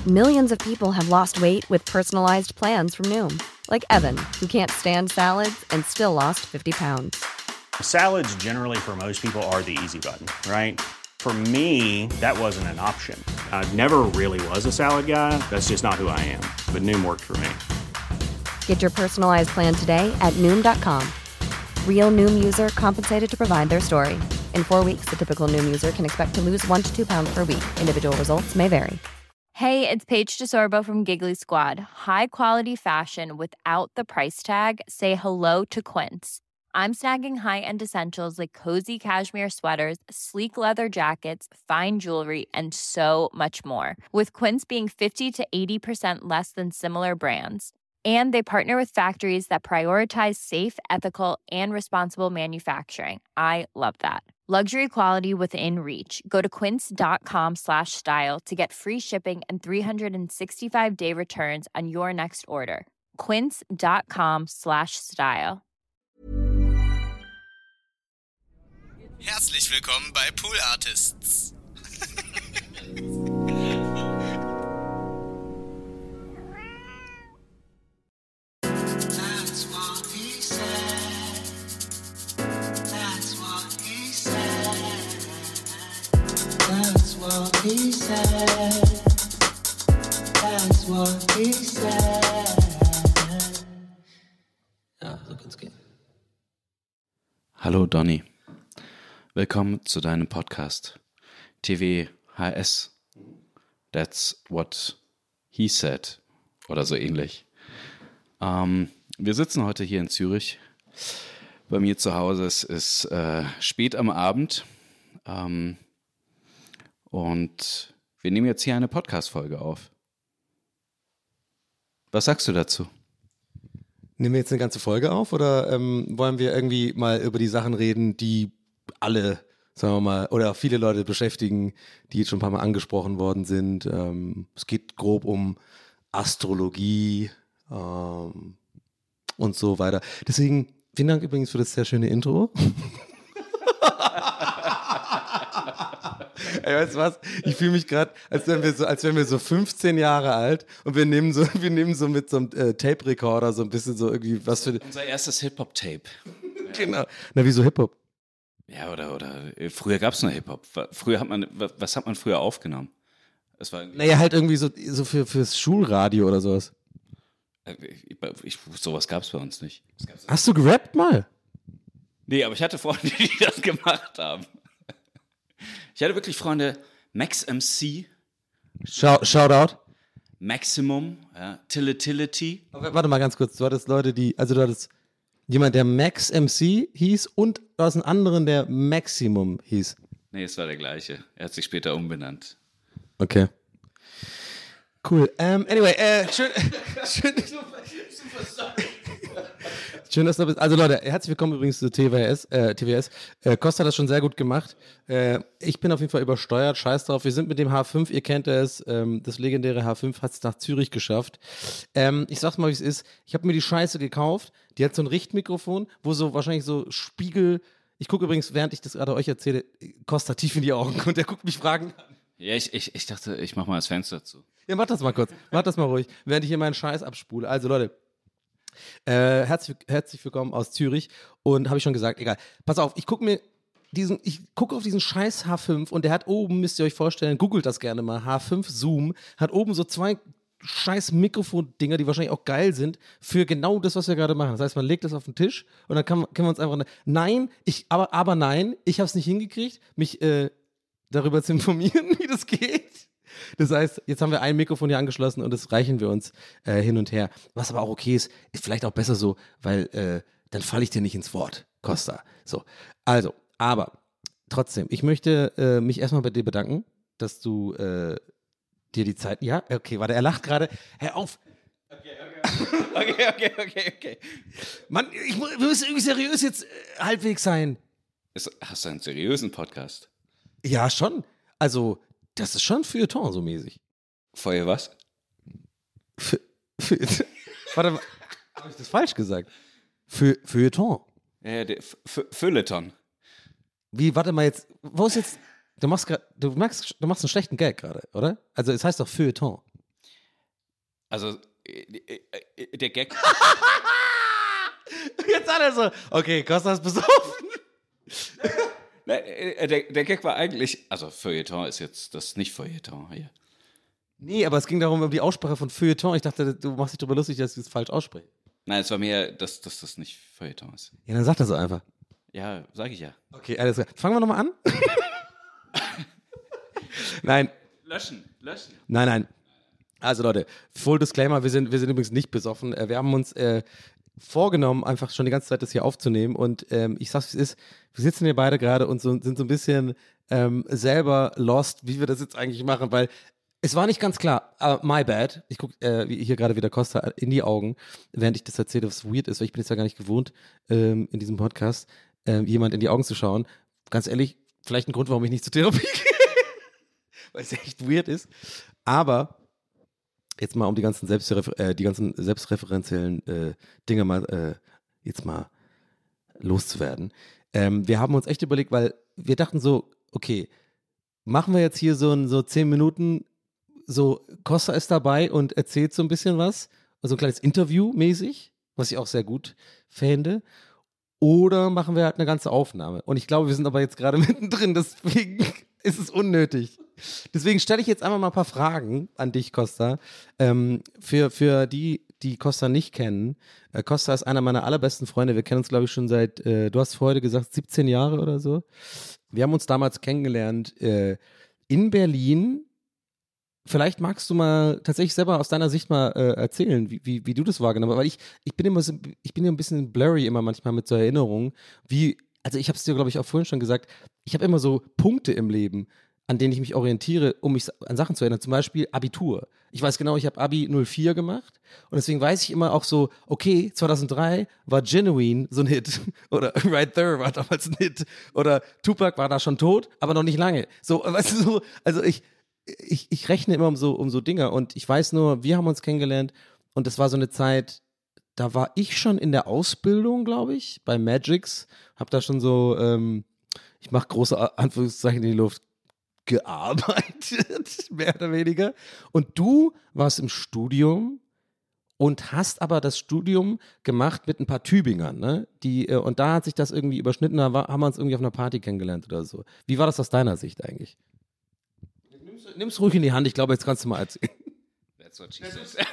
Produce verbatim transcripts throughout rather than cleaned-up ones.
Millions of people have lost weight with personalized plans from Noom. Like Evan, who can't stand salads and still lost fifty pounds. Salads generally for most people are the easy button, right? For me, that wasn't an option. I never really was a salad guy. That's just not who I am. But Noom worked for me. Get your personalized plan today at Noom dot com. Real Noom user compensated to provide their story. In four weeks, the typical Noom user can expect to lose one to two pounds per week. Individual results may vary. Hey, it's Paige DeSorbo from Giggly Squad. High quality fashion without the price tag. Say hello to Quince. I'm snagging high-end essentials like cozy cashmere sweaters, sleek leather jackets, fine jewelry, and so much more. With Quince being fifty to eighty percent less than similar brands. And they partner with factories that prioritize safe, ethical, and responsible manufacturing. I love that. Luxury quality within reach. Go to quince.com slash style to get free shipping and three sixty-five day returns on your next order. Quince.com slash style. Herzlich willkommen bei Pool Artists. That's what he said. That's what he said. That's what he said. That's what he said. Ja, so kann's gehen. Hallo Donny. Willkommen zu deinem Podcast. T W H S. That's what he said. Oder so ähnlich. Ähm, wir sitzen heute hier in Zürich. Bei mir zu Hause. Es ist äh, spät am Abend. Ähm, und wir nehmen jetzt hier eine Podcast-Folge auf. Was sagst du dazu? Nehmen wir jetzt eine ganze Folge auf oder ähm, wollen wir irgendwie mal über die Sachen reden, die alle, sagen wir mal, oder viele Leute beschäftigen, die jetzt schon ein paar Mal angesprochen worden sind. Ähm, es geht grob um Astrologie ähm, und so weiter. Deswegen, vielen Dank übrigens für das sehr schöne Intro. Ey, weißt du was? Ich fühle mich gerade, als wären wir so, als wären wir so fünfzehn Jahre alt und wir nehmen so, wir nehmen so mit so einem äh, Tape-Recorder so ein bisschen so irgendwie was für. Unser erstes Hip-Hop-Tape. Genau. Na, wieso Hip-Hop? Ja, oder, oder früher gab es nur Hip-Hop. Früher hat man, was hat man früher aufgenommen? Es war naja, halt irgendwie so, so für, fürs Schulradio oder sowas. Ich, ich, sowas gab es bei uns nicht. Hast du gerappt mal? Nee, aber ich hatte Freunde, die das gemacht haben. Ich hatte wirklich Freunde, Max M C. Shout, shout out. Maximum, ja, Tilitility. Warte mal ganz kurz, du hattest Leute, die, also du hattest jemand, der Max M C hieß und du hast einen anderen, der Maximum hieß. Nee, es war der gleiche. Er hat sich später umbenannt. Okay. Cool. Um, anyway, äh, schön, schön, schön, dass du bist. Also Leute, herzlich willkommen übrigens zu T W S. Äh, T W S. Äh, Costa hat das schon sehr gut gemacht. Äh, ich bin auf jeden Fall übersteuert, scheiß drauf. Wir sind mit dem H fünf, ihr kennt es, ähm, das legendäre H fünf hat es nach Zürich geschafft. Ähm, ich sag's mal, wie es ist. Ich habe mir die Scheiße gekauft. Die hat so ein Richtmikrofon, wo so wahrscheinlich so Spiegel. Ich gucke übrigens, während ich das gerade euch erzähle, Costa tief in die Augen und der guckt mich Fragen an. Ja, ich, ich, ich dachte, ich mach mal das Fenster zu. Ja, mach das mal kurz. Mach das mal ruhig, während ich hier meinen Scheiß abspule. Also Leute, äh, herzlich, herzlich willkommen aus Zürich. Und habe ich schon gesagt, egal. Pass auf, ich gucke mir diesen, ich gucke auf diesen Scheiß H fünf und der hat oben, müsst ihr euch vorstellen, googelt das gerne mal, H fünf Zoom, hat oben so zwei scheiß Mikrofon-Dinger, die wahrscheinlich auch geil sind, für genau das, was wir gerade machen. Das heißt, man legt das auf den Tisch und dann kann, können wir uns einfach, nein, ich, aber, aber nein, ich habe es nicht hingekriegt, mich äh, darüber zu informieren, wie das geht. Das heißt, jetzt haben wir ein Mikrofon hier angeschlossen und das reichen wir uns äh, hin und her. Was aber auch okay ist, ist vielleicht auch besser so, weil äh, dann falle ich dir nicht ins Wort, Costa. So, also, aber trotzdem, ich möchte äh, mich erstmal bei dir bedanken, dass du äh, dir die Zeit, ja, okay, warte, er lacht gerade, hör auf. Okay, okay, okay, okay, okay, okay. Mann, ich, wir müssen irgendwie seriös jetzt äh, halbwegs sein. Ist, hast du einen seriösen Podcast? Ja, schon. Also, das ist schon Feuilleton so mäßig. Feuer was? Für, für, warte mal, habe ich das falsch gesagt? Für, Feuilleton. Ja, der F- Feuilleton. Wie, warte mal jetzt, wo ist jetzt, du machst grad, du machst, du machst einen schlechten Gag gerade, oder? Also es heißt doch Feuilleton. Also, äh, äh, der Gag. Jetzt alle so, okay, Costa ist besoffen. der, der Gag war eigentlich, also Feuilleton ist jetzt das nicht Feuilleton hier. Nee, aber es ging darum, um die Aussprache von Feuilleton. Ich dachte, du machst dich darüber lustig, dass ich das falsch ausspreche. Nein, es war mehr, dass, dass das nicht Feuilleton ist. Ja, dann sag das so einfach. Ja, sag ich ja. Okay, alles klar. Fangen wir nochmal an. Nein. Löschen, löschen. Nein, nein. Also Leute, Full Disclaimer, wir sind, wir sind übrigens nicht besoffen. Äh, Wir haben uns äh, vorgenommen, einfach schon die ganze Zeit das hier aufzunehmen. Und ähm, ich sag's, wie es ist, wir sitzen hier beide gerade und so, sind so ein bisschen ähm, selber lost, wie wir das jetzt eigentlich machen, weil es war nicht ganz klar. Uh, my bad. Ich gucke äh, wie hier gerade wieder Costa in die Augen, während ich das erzähle, was weird ist, weil ich bin jetzt ja gar nicht gewohnt, ähm, in diesem Podcast äh, jemand in die Augen zu schauen. Ganz ehrlich, vielleicht ein Grund, warum ich nicht zur Therapie gehe. Weil es echt weird ist. Aber jetzt mal, um die ganzen, Selbstrefer- äh, die ganzen selbstreferenziellen äh, Dinge mal äh, jetzt mal loszuwerden. Ähm, wir haben uns echt überlegt, weil wir dachten so, okay, machen wir jetzt hier so ein so zehn Minuten, so Costa ist dabei und erzählt so ein bisschen was, so ein kleines Interview mäßig, was ich auch sehr gut fände. Oder machen wir halt eine ganze Aufnahme. Und ich glaube, wir sind aber jetzt gerade mittendrin, deswegen ist es unnötig. Deswegen stelle ich jetzt einfach mal ein paar Fragen an dich, Costa. Ähm, für, für die, die Costa nicht kennen. Äh, Costa ist einer meiner allerbesten Freunde. Wir kennen uns, glaube ich, schon seit, äh, du hast vorhin gesagt, siebzehn Jahre oder so. Wir haben uns damals kennengelernt äh, in Berlin. Vielleicht magst du mal tatsächlich selber aus deiner Sicht mal äh, erzählen, wie, wie, wie du das wahrgenommen hast. Weil ich, ich bin immer so, ich bin ja ein bisschen blurry immer manchmal mit so Erinnerungen. Wie, also ich habe es dir, glaube ich, auch vorhin schon gesagt, ich habe immer so Punkte im Leben, an denen ich mich orientiere, um mich an Sachen zu erinnern. Zum Beispiel Abitur. Ich weiß genau, ich habe Abi null vier gemacht und deswegen weiß ich immer auch so, okay, zweitausenddrei war Genuine so ein Hit oder Right There war damals ein Hit oder Tupac war da schon tot, aber noch nicht lange. So, weißt du, so, also ich, ich, ich rechne immer um so, um so Dinge und ich weiß nur, wir haben uns kennengelernt und das war so eine Zeit, da war ich schon in der Ausbildung, glaube ich, bei Magix, habe da schon so, ähm, ich mache große Anführungszeichen in die Luft, gearbeitet, mehr oder weniger. Und du warst im Studium und hast aber das Studium gemacht mit ein paar Tübingern, ne? Die, äh, und da hat sich das irgendwie überschnitten, da war, haben wir uns irgendwie auf einer Party kennengelernt oder so. Wie war das aus deiner Sicht eigentlich? Nimm's, nimm's ruhig in die Hand, ich glaube, jetzt kannst du mal erzählen. That's what she says.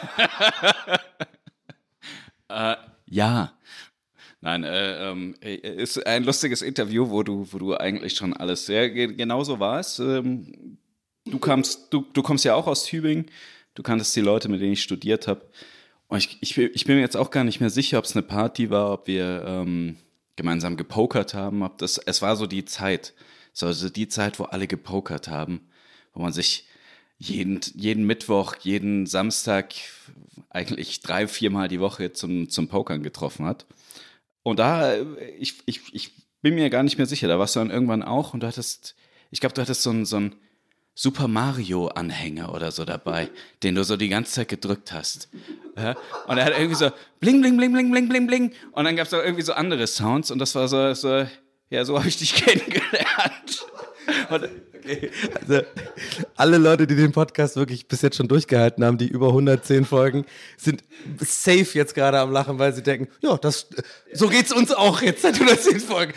äh, ja. Nein, äh, ähm, ist ein lustiges Interview, wo du, wo du eigentlich schon alles sehr ge- genauso warst. Ähm, du kamst, du, du kommst ja auch aus Tübingen. Du kanntest die Leute, mit denen ich studiert habe. Und ich, ich, ich bin mir jetzt auch gar nicht mehr sicher, ob es eine Party war, ob wir ähm, gemeinsam gepokert haben. Ob das, es war so die Zeit, so also die Zeit, wo alle gepokert haben, wo man sich jeden, jeden Mittwoch, jeden Samstag eigentlich drei, viermal die Woche zum, zum Pokern getroffen hat. Und da, ich, ich, ich bin mir gar nicht mehr sicher, da warst du dann irgendwann auch und du hattest, ich glaube, du hattest so einen, so einen Super Mario-Anhänger oder so dabei, den du so die ganze Zeit gedrückt hast. Ja? Und er hat irgendwie so bling, bling, bling, bling, bling, bling, bling. Und dann gab es auch irgendwie so andere Sounds und das war so, so ja, so habe ich dich kennengelernt. Und, okay. Also, alle Leute, die den Podcast wirklich bis jetzt schon durchgehalten haben, die über hundertzehn Folgen, sind safe jetzt gerade am Lachen, weil sie denken, ja, das, so geht's uns auch jetzt seit hundertzehn Folgen.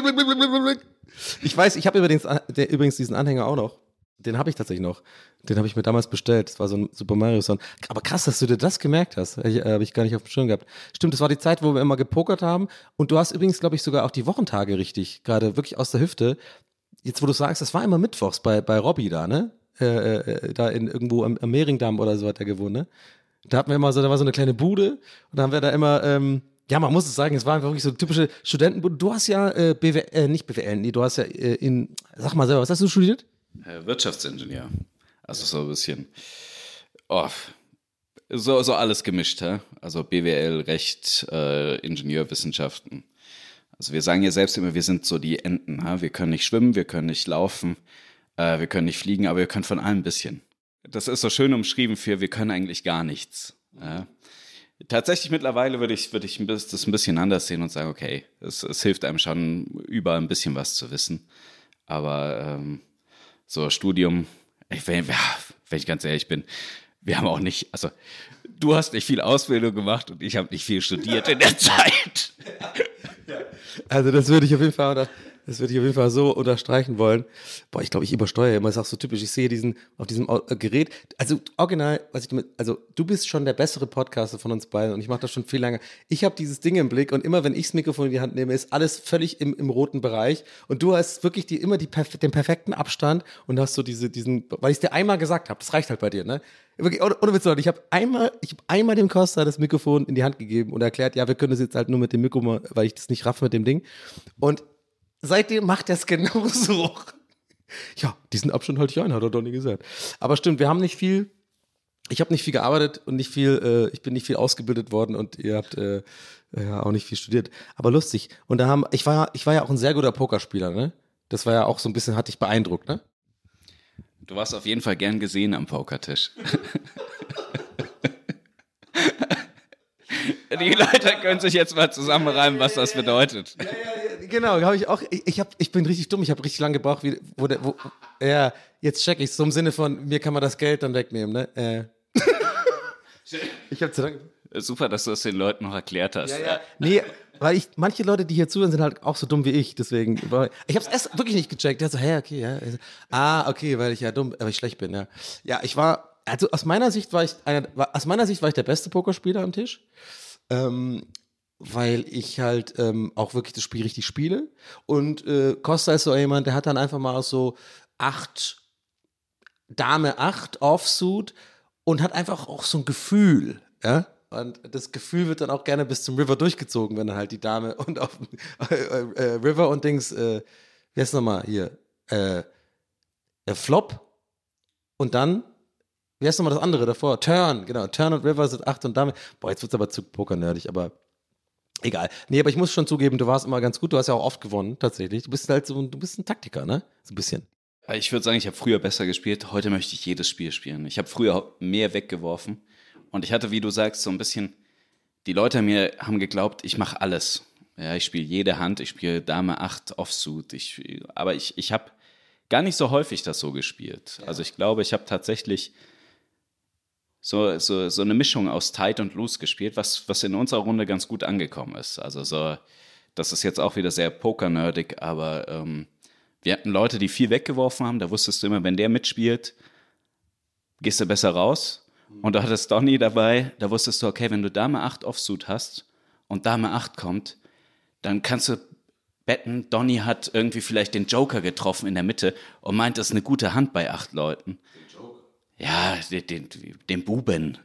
Ich weiß, ich habe übrigens, übrigens diesen Anhänger auch noch. Den habe ich tatsächlich noch. Den habe ich mir damals bestellt. Das war so ein Super Mario Sound. Aber krass, dass du dir das gemerkt hast. Äh, habe ich gar nicht auf dem Schirm gehabt. Stimmt, das war die Zeit, wo wir immer gepokert haben. Und du hast übrigens, glaube ich, sogar auch die Wochentage richtig, gerade wirklich aus der Hüfte. Jetzt, wo du sagst, das war immer mittwochs bei, bei Robby da, ne? Äh, äh, da in irgendwo am, am Mehringdamm oder so hat er gewohnt, ne? Da hatten wir immer so, da war so eine kleine Bude und da haben wir da immer, ähm, ja, man muss es sagen, es war einfach wirklich so eine typische Studentenbude. Du hast ja äh, B W L, äh, nicht B W L, nee, du hast ja äh, in, sag mal selber, was hast du studiert? Wirtschaftsingenieur. Also so ein bisschen, oh, so, so alles gemischt, hä? Also B W L, Recht, äh, Ingenieurwissenschaften. Also wir sagen ja selbst immer, wir sind so die Enten. Ha? Wir können nicht schwimmen, wir können nicht laufen, äh, wir können nicht fliegen, aber wir können von allem ein bisschen. Das ist so schön umschrieben für, wir können eigentlich gar nichts. Ja? Tatsächlich mittlerweile würde ich, würde ich das ein bisschen anders sehen und sagen, okay, es, es hilft einem schon, über ein bisschen was zu wissen. Aber ähm, so Studium, ich, wenn, wenn ich ganz ehrlich bin, wir haben auch nicht, also du hast nicht viel Ausbildung gemacht und ich habe nicht viel studiert in der Zeit. Also das würde ich auf jeden Fall, unter- das würde ich auf jeden Fall so unterstreichen wollen. Boah, ich glaube, ich übersteuere immer, das ist auch so typisch. Ich sehe diesen, auf diesem Au- äh, Gerät, also original, was ich damit, also du bist schon der bessere Podcaster von uns beiden und ich mache das schon viel länger. Ich habe dieses Ding im Blick und immer, wenn ich das Mikrofon in die Hand nehme, ist alles völlig im, im roten Bereich und du hast wirklich die, immer die, perf- den perfekten Abstand und hast so diese, diesen, weil ich es dir einmal gesagt habe, das reicht halt bei dir, ne? Wirklich, ohne, ohne Witz, Leute, ich habe einmal, ich habe einmal dem Costa das Mikrofon in die Hand gegeben und erklärt, ja, wir können das jetzt halt nur mit dem Mikro, weil ich das nicht raff mit dem Ding. Und seitdem macht er es genauso. Ja, diesen Abstand halte ich ein, hat er doch nie gesagt. Aber stimmt, wir haben nicht viel, ich habe nicht viel gearbeitet und nicht viel, äh, ich bin nicht viel ausgebildet worden und ihr habt äh, ja, auch nicht viel studiert. Aber lustig. Und da haben, ich war, ich war ja auch ein sehr guter Pokerspieler, ne? Das war ja auch so ein bisschen, hat dich beeindruckt, ne? Du warst auf jeden Fall gern gesehen am Pokertisch. Die Leute können sich jetzt mal zusammenreimen, was das bedeutet. Ja, ja, ja, genau, habe ich auch. Ich, ich, hab, ich bin richtig dumm, ich habe richtig lange gebraucht, wie, wo der, wo, ja, jetzt check ich so im Sinne von, mir kann man das Geld dann wegnehmen, ne? Äh. Ich habe zu lange. Super, dass du es den Leuten noch erklärt hast. Ja, ja. Nee, weil ich, manche Leute, die hier zuhören, sind halt auch so dumm wie ich, deswegen, war- ich habe es erst wirklich nicht gecheckt. Der so, hä, okay, ja. Ich so, ah, okay, weil ich ja dumm, weil ich schlecht bin, ja. Ja, ich war, also aus meiner Sicht war ich, einer, war, aus meiner Sicht war ich der beste Pokerspieler am Tisch. Ähm, weil ich halt ähm, auch wirklich das Spiel richtig spiele. Und äh, Costa ist so jemand, der hat dann einfach mal so acht, Dame acht Offsuit und hat einfach auch so ein Gefühl, ja. Und das Gefühl wird dann auch gerne bis zum River durchgezogen, wenn dann halt die Dame und auf äh, äh, River und Dings, äh, wie heißt nochmal hier, äh, äh, Flop und dann, wie heißt nochmal das andere davor? Turn, genau, Turn und River sind acht und Dame. Boah, jetzt wird's aber zu pokernerdig, aber egal. Nee, aber ich muss schon zugeben, du warst immer ganz gut, du hast ja auch oft gewonnen, tatsächlich. Du bist halt so, du bist ein Taktiker, ne? So ein bisschen. Ich würde sagen, ich habe früher besser gespielt. Heute möchte ich jedes Spiel spielen. Ich habe früher mehr weggeworfen. Und ich hatte, wie du sagst, so ein bisschen, die Leute mir haben geglaubt, ich mache alles. Ja, ich spiele jede Hand, ich spiele Dame acht Offsuit. Ich, aber ich, ich habe gar nicht so häufig das so gespielt. Also ich glaube, ich habe tatsächlich so, so, so eine Mischung aus Tight und Loose gespielt, was, was in unserer Runde ganz gut angekommen ist. Also so, das ist jetzt auch wieder sehr pokernerdig, aber ähm, wir hatten Leute, die viel weggeworfen haben. Da wusstest du immer, wenn der mitspielt, gehst du besser raus. Und du hattest Donny dabei, da wusstest du, okay, wenn du Dame acht Offsuit hast und Dame acht kommt, dann kannst du betten, Donny hat irgendwie vielleicht den Joker getroffen in der Mitte und meint, das ist eine gute Hand bei acht Leuten. Den Joker? Ja, den, den, den Buben.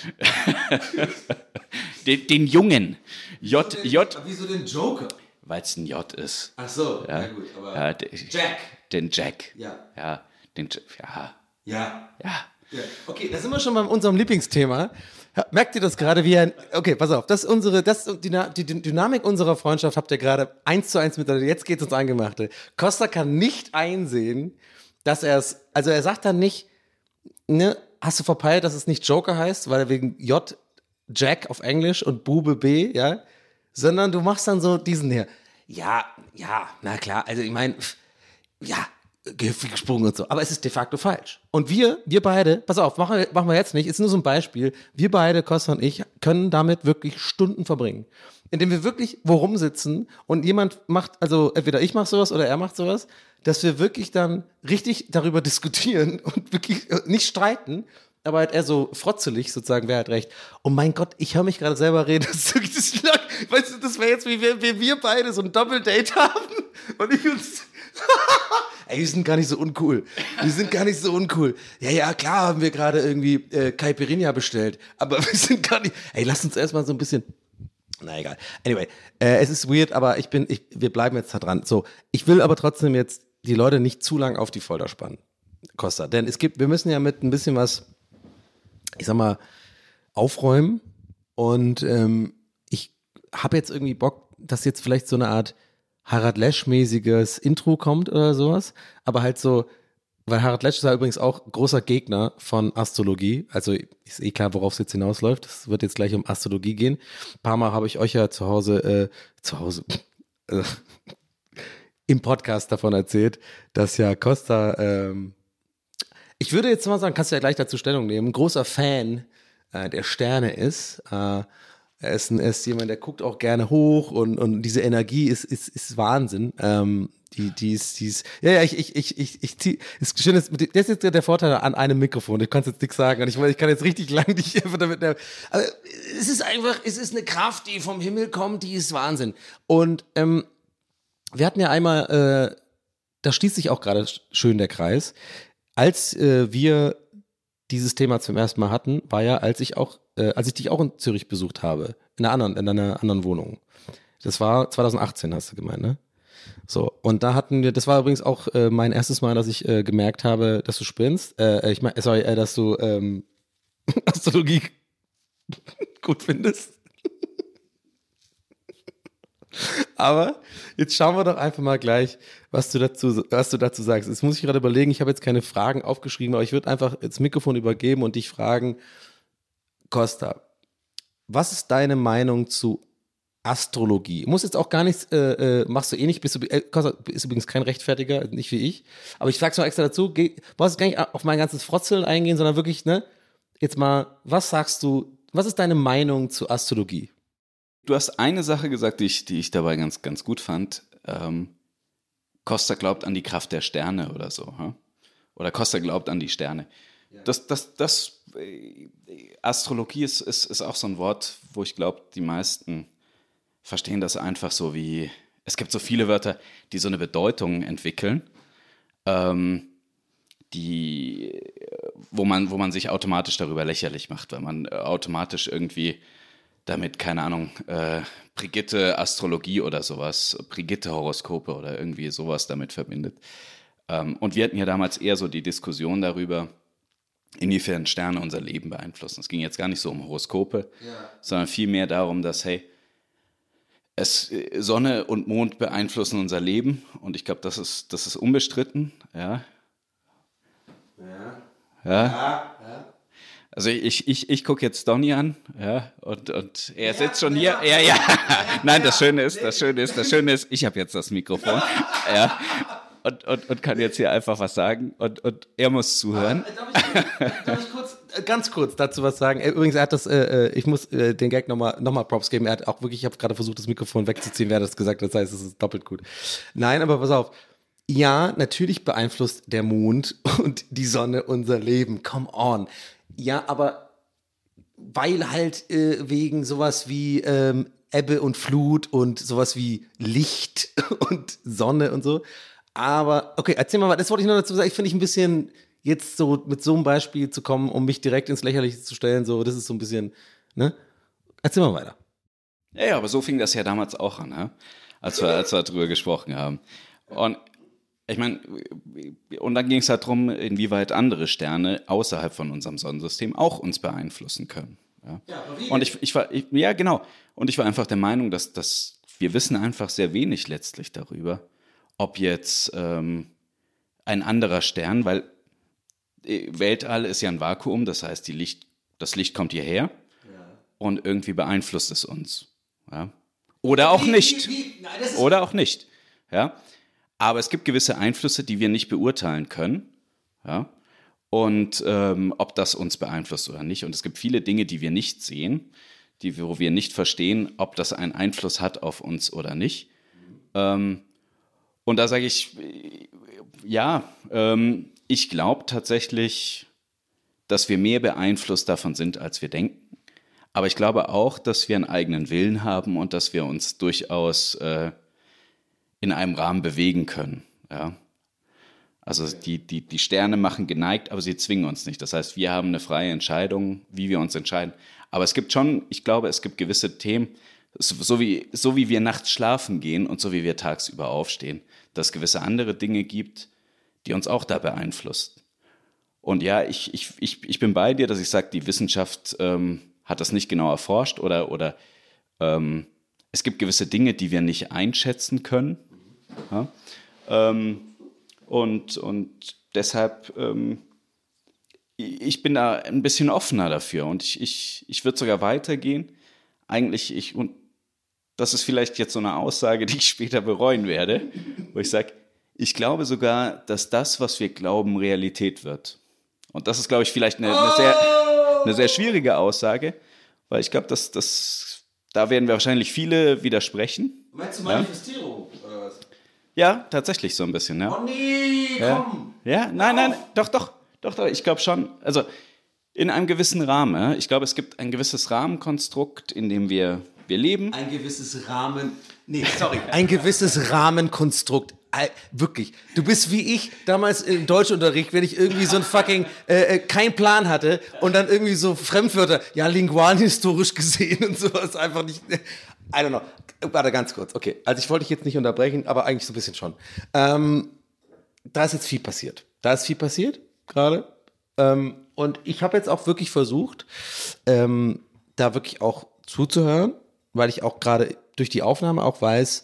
den, den Jungen. J, J. Wieso den Joker? Weil es ein J ist. Ach so, Ja, ja gut, aber ja, den, Jack. Den Jack. Ja. Ja, den Jack. Ja, Ja. ja. Ja. Okay, da sind wir schon bei unserem Lieblingsthema. Ja, merkt ihr das gerade, wie ein. Okay, pass auf, das ist unsere, das ist die, die, die Dynamik unserer Freundschaft habt ihr gerade eins zu eins miteinander. Jetzt geht's ins Eingemachte. Costa kann nicht einsehen, dass er es, also er sagt dann nicht, ne, hast du verpeilt, dass es nicht Joker heißt, weil er wegen J, Jack auf Englisch und Bube B, ja, sondern du machst dann so diesen hier. Ja, ja, na klar, also ich meine, ja, gehüpfig gesprungen und so. Aber es ist de facto falsch. Und wir, wir beide, pass auf, machen wir, machen wir jetzt nicht, ist nur so ein Beispiel. Wir beide, Costa und ich, können damit wirklich Stunden verbringen. Indem wir wirklich wo rumsitzen und jemand macht, also entweder ich mache sowas oder er macht sowas, dass wir wirklich dann richtig darüber diskutieren und wirklich nicht streiten, aber halt eher so frotzelig sozusagen, wer hat recht. Oh mein Gott, ich höre mich gerade selber reden. Das ist wirklich das Schlag. Weißt du, das wäre jetzt, wie wir, wie wir beide so ein Doppeldate haben und ich uns... Ey, wir sind gar nicht so uncool. Wir sind gar nicht so uncool. Ja, ja, klar haben wir gerade irgendwie äh, Caipirinha bestellt, aber wir sind gar nicht... Ey, lass uns erstmal so ein bisschen... Na egal. Anyway, äh, es ist weird, aber ich bin, ich, wir bleiben jetzt da dran. So, ich will aber trotzdem jetzt die Leute nicht zu lang auf die Folter spannen, Costa. Denn es gibt, wir müssen ja mit ein bisschen was, ich sag mal, aufräumen. Und ähm, ich habe jetzt irgendwie Bock, dass jetzt vielleicht so eine Art Harald Lesch-mäßiges Intro kommt oder sowas. Aber halt so, weil Harald Lesch ist ja übrigens auch großer Gegner von Astrologie. Also ist eh klar, worauf es jetzt hinausläuft. Es wird jetzt gleich um Astrologie gehen. Ein paar Mal habe ich euch ja zu Hause, äh, zu Hause, äh, im Podcast davon erzählt, dass ja Costa, ähm, Ich würde jetzt mal sagen, kannst du ja gleich dazu Stellung nehmen, ein großer Fan äh, der Sterne ist. Äh, er ist, ein, er ist jemand, der guckt auch gerne hoch und, und diese Energie ist, ist, ist Wahnsinn. Ähm, die, die ist, die ist, ja, ja, ich, ich, ich, ich, ich zieh, ist schön, das ist jetzt der Vorteil an einem Mikrofon. Ich kann jetzt nichts sagen und ich, ich kann jetzt richtig lang dich einfach damit, aber es ist einfach, es ist eine Kraft, die vom Himmel kommt, die ist Wahnsinn. Und, ähm, wir hatten ja einmal, äh, da schließt sich auch gerade schön der Kreis, als äh, wir dieses Thema zum ersten Mal hatten, war ja, als ich auch, äh, als ich dich auch in Zürich besucht habe, in einer anderen, in einer anderen Wohnung. Das war zwanzig achtzehn, hast du gemeint, ne? So, und da hatten wir, das war übrigens auch äh, mein erstes Mal, dass ich äh, gemerkt habe, dass du spinnst. Äh, ich meine, sorry, äh, dass du ähm, Astrologie gut findest. Aber jetzt schauen wir doch einfach mal gleich, was du dazu, was du dazu sagst. Jetzt muss ich gerade überlegen, ich habe jetzt keine Fragen aufgeschrieben, aber ich würde einfach das Mikrofon übergeben und dich fragen, Costa, was ist deine Meinung zu Astrologie? Muss jetzt auch gar nichts, äh, äh, machst du eh nicht, bist du, äh, Costa ist übrigens kein Rechtfertiger, nicht wie ich, aber ich sag's mal extra dazu, geh, brauchst gar nicht auf mein ganzes Frotzeln eingehen, sondern wirklich, ne, jetzt mal, was sagst du, was ist deine Meinung zu Astrologie? Du hast eine Sache gesagt, die ich, die ich dabei ganz, ganz gut fand. Ähm, Costa glaubt an die Kraft der Sterne oder so. Hm? Oder Costa glaubt an die Sterne. Ja. Das, das, das, äh, Astrologie ist, ist, ist auch so ein Wort, wo ich glaube, die meisten verstehen das einfach so wie, es gibt so viele Wörter, die so eine Bedeutung entwickeln, ähm, die, wo man, wo man sich automatisch darüber lächerlich macht, weil man automatisch irgendwie damit, keine Ahnung, äh, Brigitte Astrologie oder sowas, Brigitte Horoskope oder irgendwie sowas damit verbindet. Ähm, und wir hatten ja damals eher so die Diskussion darüber, inwiefern Sterne unser Leben beeinflussen. Es ging jetzt gar nicht so um Horoskope, ja, sondern vielmehr darum, dass, hey, es, Sonne und Mond beeinflussen unser Leben und ich glaube, das ist, das ist unbestritten. Ja. Ja. Ja. Ja. Ja. Also ich, ich, ich gucke jetzt Donny an, ja, und, und er sitzt schon hier. Ja, ja. Nein, das Schöne ist, das Schöne ist, das Schöne ist, ich habe jetzt das Mikrofon, ja, und, und, und kann jetzt hier einfach was sagen und, und er muss zuhören. Darf ich, darf ich kurz, ganz kurz dazu was sagen? Übrigens, er hat das, äh, ich muss äh, den Gag nochmal noch mal Props geben. Er hat auch wirklich, ich habe gerade versucht, das Mikrofon wegzuziehen, wer das gesagt hat, das heißt, es ist doppelt gut. Nein, aber pass auf. Ja, natürlich beeinflusst der Mond und die Sonne unser Leben. Come on. Ja, aber weil halt äh, wegen sowas wie ähm, Ebbe und Flut und sowas wie Licht und Sonne und so. Aber, okay, erzähl mal, das wollte ich noch dazu sagen. Ich finde ich ein bisschen, jetzt so mit so einem Beispiel zu kommen, um mich direkt ins Lächerliche zu stellen, so, das ist so ein bisschen, ne? Erzähl mal weiter. Ja, ja, aber so fing das ja damals auch an, ja? als wir, als wir darüber gesprochen haben. Und ich meine, und dann ging es halt darum, inwieweit andere Sterne außerhalb von unserem Sonnensystem auch uns beeinflussen können. Ja, ja, und ich, ich war, ich, ja genau, und ich war einfach der Meinung, dass, dass wir wissen einfach sehr wenig letztlich darüber, ob jetzt ähm, ein anderer Stern, weil Weltall ist ja ein Vakuum, das heißt, die Licht, das Licht kommt hierher ja. und irgendwie beeinflusst es uns. Ja? Oder auch wie, nicht. Wie, wie? Nein, das ist Oder auch nicht. Ja? Aber es gibt gewisse Einflüsse, die wir nicht beurteilen können. Ja? Und ähm, ob das uns beeinflusst oder nicht. Und es gibt viele Dinge, die wir nicht sehen, die, wo wir nicht verstehen, ob das einen Einfluss hat auf uns oder nicht. Mhm. Ähm, und da sage ich, ja, ähm, ich glaube tatsächlich, dass wir mehr beeinflusst davon sind, als wir denken. Aber ich glaube auch, dass wir einen eigenen Willen haben und dass wir uns durchaus äh, in einem Rahmen bewegen können. Ja? Also die, die, die Sterne machen geneigt, aber sie zwingen uns nicht. Das heißt, wir haben eine freie Entscheidung, wie wir uns entscheiden. Aber es gibt schon, ich glaube, es gibt gewisse Themen, so wie, so wie wir nachts schlafen gehen und so wie wir tagsüber aufstehen, dass es gewisse andere Dinge gibt, die uns auch da beeinflussen. Und ja, ich, ich, ich, ich bin bei dir, dass ich sage, die Wissenschaft ähm, hat das nicht genau erforscht oder, oder ähm, es gibt gewisse Dinge, die wir nicht einschätzen können. Ja? Ähm, und, und deshalb, ähm, ich bin da ein bisschen offener dafür und ich, ich, ich würde sogar weitergehen. Eigentlich, ich, und das ist vielleicht jetzt so eine Aussage, die ich später bereuen werde, wo ich sage, ich glaube sogar, dass das, was wir glauben, Realität wird. Und das ist, glaube ich, vielleicht eine, eine, sehr, eine sehr schwierige Aussage, weil ich glaube, dass das, da werden wir wahrscheinlich viele widersprechen. Meinst du Manifestierung oder was? Ja, tatsächlich so ein bisschen, ja. Oh nee, komm! Ja, ja nein, nein, doch, doch, doch, doch, ich glaube schon, also in einem gewissen Rahmen, ja. Ich glaube, es gibt ein gewisses Rahmenkonstrukt, in dem wir, wir leben. Ein gewisses Rahmen, nee, sorry, ein gewisses Rahmenkonstrukt. Wirklich, du bist wie ich damals im Deutschunterricht, wenn ich irgendwie so ein fucking, äh, äh, keinen Plan hatte und dann irgendwie so Fremdwörter, ja, lingualhistorisch gesehen und sowas, einfach nicht, I don't know. Warte, ganz kurz, okay, also ich wollte dich jetzt nicht unterbrechen, aber eigentlich so ein bisschen schon. Ähm, da ist jetzt viel passiert, da ist viel passiert, gerade, ähm, und ich habe jetzt auch wirklich versucht, ähm, da wirklich auch zuzuhören, weil ich auch gerade durch die Aufnahme auch weiß,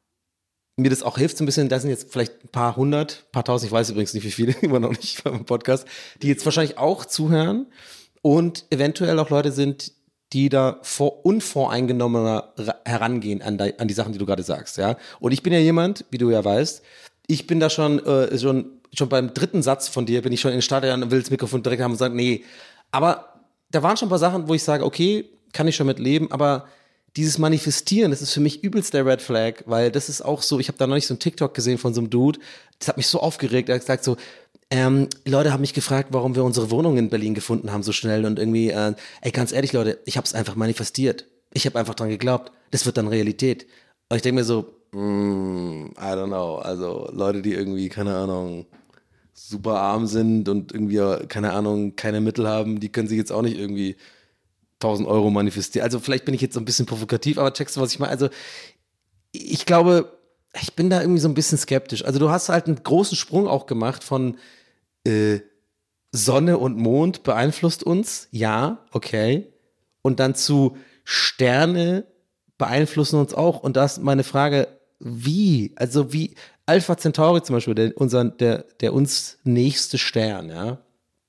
mir das auch hilft so ein bisschen, da sind jetzt vielleicht ein paar hundert, ein paar tausend, ich weiß übrigens nicht wie viele, immer noch nicht beim Podcast, die jetzt wahrscheinlich auch zuhören und eventuell auch Leute sind, die da vor unvoreingenommener herangehen an, die, an die Sachen, die du gerade sagst, ja. Und ich bin ja jemand, wie du ja weißt, ich bin da schon, äh, schon, schon beim dritten Satz von dir, bin ich schon in den Stadion und will das Mikrofon direkt haben und sagen, nee. Aber da waren schon ein paar Sachen, wo ich sage, okay, kann ich schon mit leben, aber dieses Manifestieren, das ist für mich übelst der Red Flag, weil das ist auch so, ich habe da noch nicht so einen TikTok gesehen von so einem Dude, das hat mich so aufgeregt, er hat gesagt so, ähm, Leute haben mich gefragt, warum wir unsere Wohnung in Berlin gefunden haben so schnell und irgendwie, äh, ey, ganz ehrlich Leute, ich habe es einfach manifestiert, ich habe einfach dran geglaubt, das wird dann Realität. Und ich denke mir so, mm, I don't know, also Leute, die irgendwie, keine Ahnung, super arm sind und irgendwie, keine Ahnung, keine Mittel haben, die können sich jetzt auch nicht irgendwie tausend Euro manifestieren. Also vielleicht bin ich jetzt so ein bisschen provokativ, aber checkst du, was ich meine? Also ich glaube, ich bin da irgendwie so ein bisschen skeptisch. Also du hast halt einen großen Sprung auch gemacht von äh, Sonne und Mond beeinflusst uns, ja, okay. Und dann zu Sterne beeinflussen uns auch. Und da ist meine Frage, wie? Also wie Alpha Centauri zum Beispiel, der, unser, der, der uns nächste Stern, ja.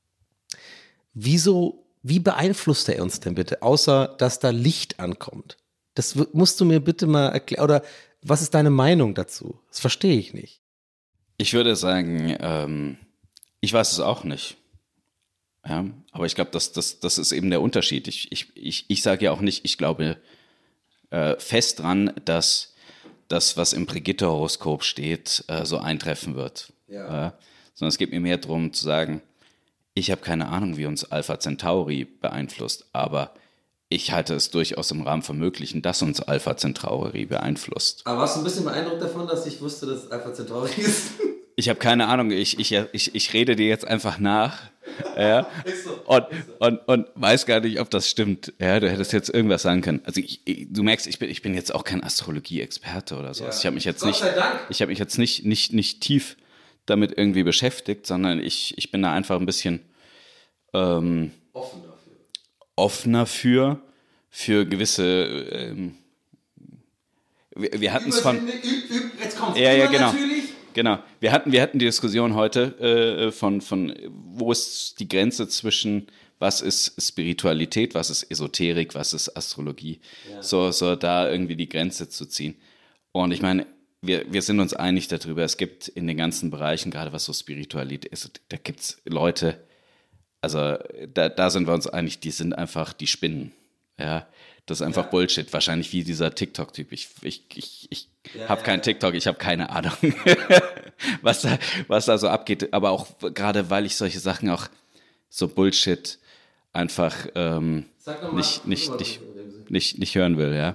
Wieso Wie beeinflusst er uns denn bitte, außer dass da Licht ankommt? Das w- musst du mir bitte mal erklären. Oder was ist deine Meinung dazu? Das verstehe ich nicht. Ich würde sagen, ähm, ich weiß es auch nicht. Ja, aber ich glaube, das, das, das ist eben der Unterschied. Ich, ich, ich, ich sage ja auch nicht, ich glaube äh, fest dran, dass das, was im Brigitte-Horoskop steht, äh, so eintreffen wird. Ja. Äh, sondern es geht mir mehr darum zu sagen, ich habe keine Ahnung, wie uns Alpha Centauri beeinflusst, aber ich halte es durchaus im Rahmen von Möglichen, dass uns Alpha Centauri beeinflusst. Aber warst du ein bisschen beeindruckt davon, dass ich wusste, dass es Alpha Centauri ist? Ich habe keine Ahnung, ich, ich, ich, ich rede dir jetzt einfach nach ja, Ist so, und, ist so. und, und weiß gar nicht, ob das stimmt. Ja, du hättest jetzt irgendwas sagen können. Also ich, ich, du merkst, ich bin, ich bin jetzt auch kein Astrologie-Experte oder so. Ja. Ich habe mich jetzt Gott nicht, sei Dank. ich habe mich jetzt nicht, nicht, nicht tief damit irgendwie beschäftigt, sondern ich, ich bin da einfach ein bisschen ähm, Offen dafür. offener für, für gewisse ähm, wir, wir hatten es von Jetzt kommt's. Ja, ja, genau. Natürlich. Genau. Wir hatten, wir hatten die Diskussion heute äh, von, von, wo ist die Grenze zwischen, was ist Spiritualität, was ist Esoterik, was ist Astrologie. Ja. So, so da irgendwie die Grenze zu ziehen. Und ich meine, wir, wir sind uns einig darüber, es gibt in den ganzen Bereichen, gerade was so Spiritualität ist, da gibt es Leute, also da, da sind wir uns einig, die sind einfach, die spinnen. Ja, das ist einfach ja. Bullshit. Wahrscheinlich wie dieser TikTok-Typ. Ich, ich, ich, ich ja, habe ja, keinen ja. TikTok, ich habe keine Ahnung, was, da, was da so abgeht. Aber auch gerade, weil ich solche Sachen auch so Bullshit einfach ähm, nicht, nicht, nicht, nicht, nicht hören will, ja.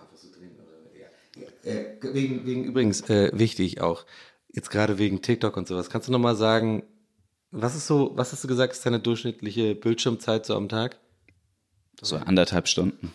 Äh, wegen, wegen übrigens äh, wichtig auch, jetzt gerade wegen TikTok und sowas. Kannst du nochmal sagen, was ist so, was hast du gesagt, ist deine durchschnittliche Bildschirmzeit so am Tag? So anderthalb Stunden.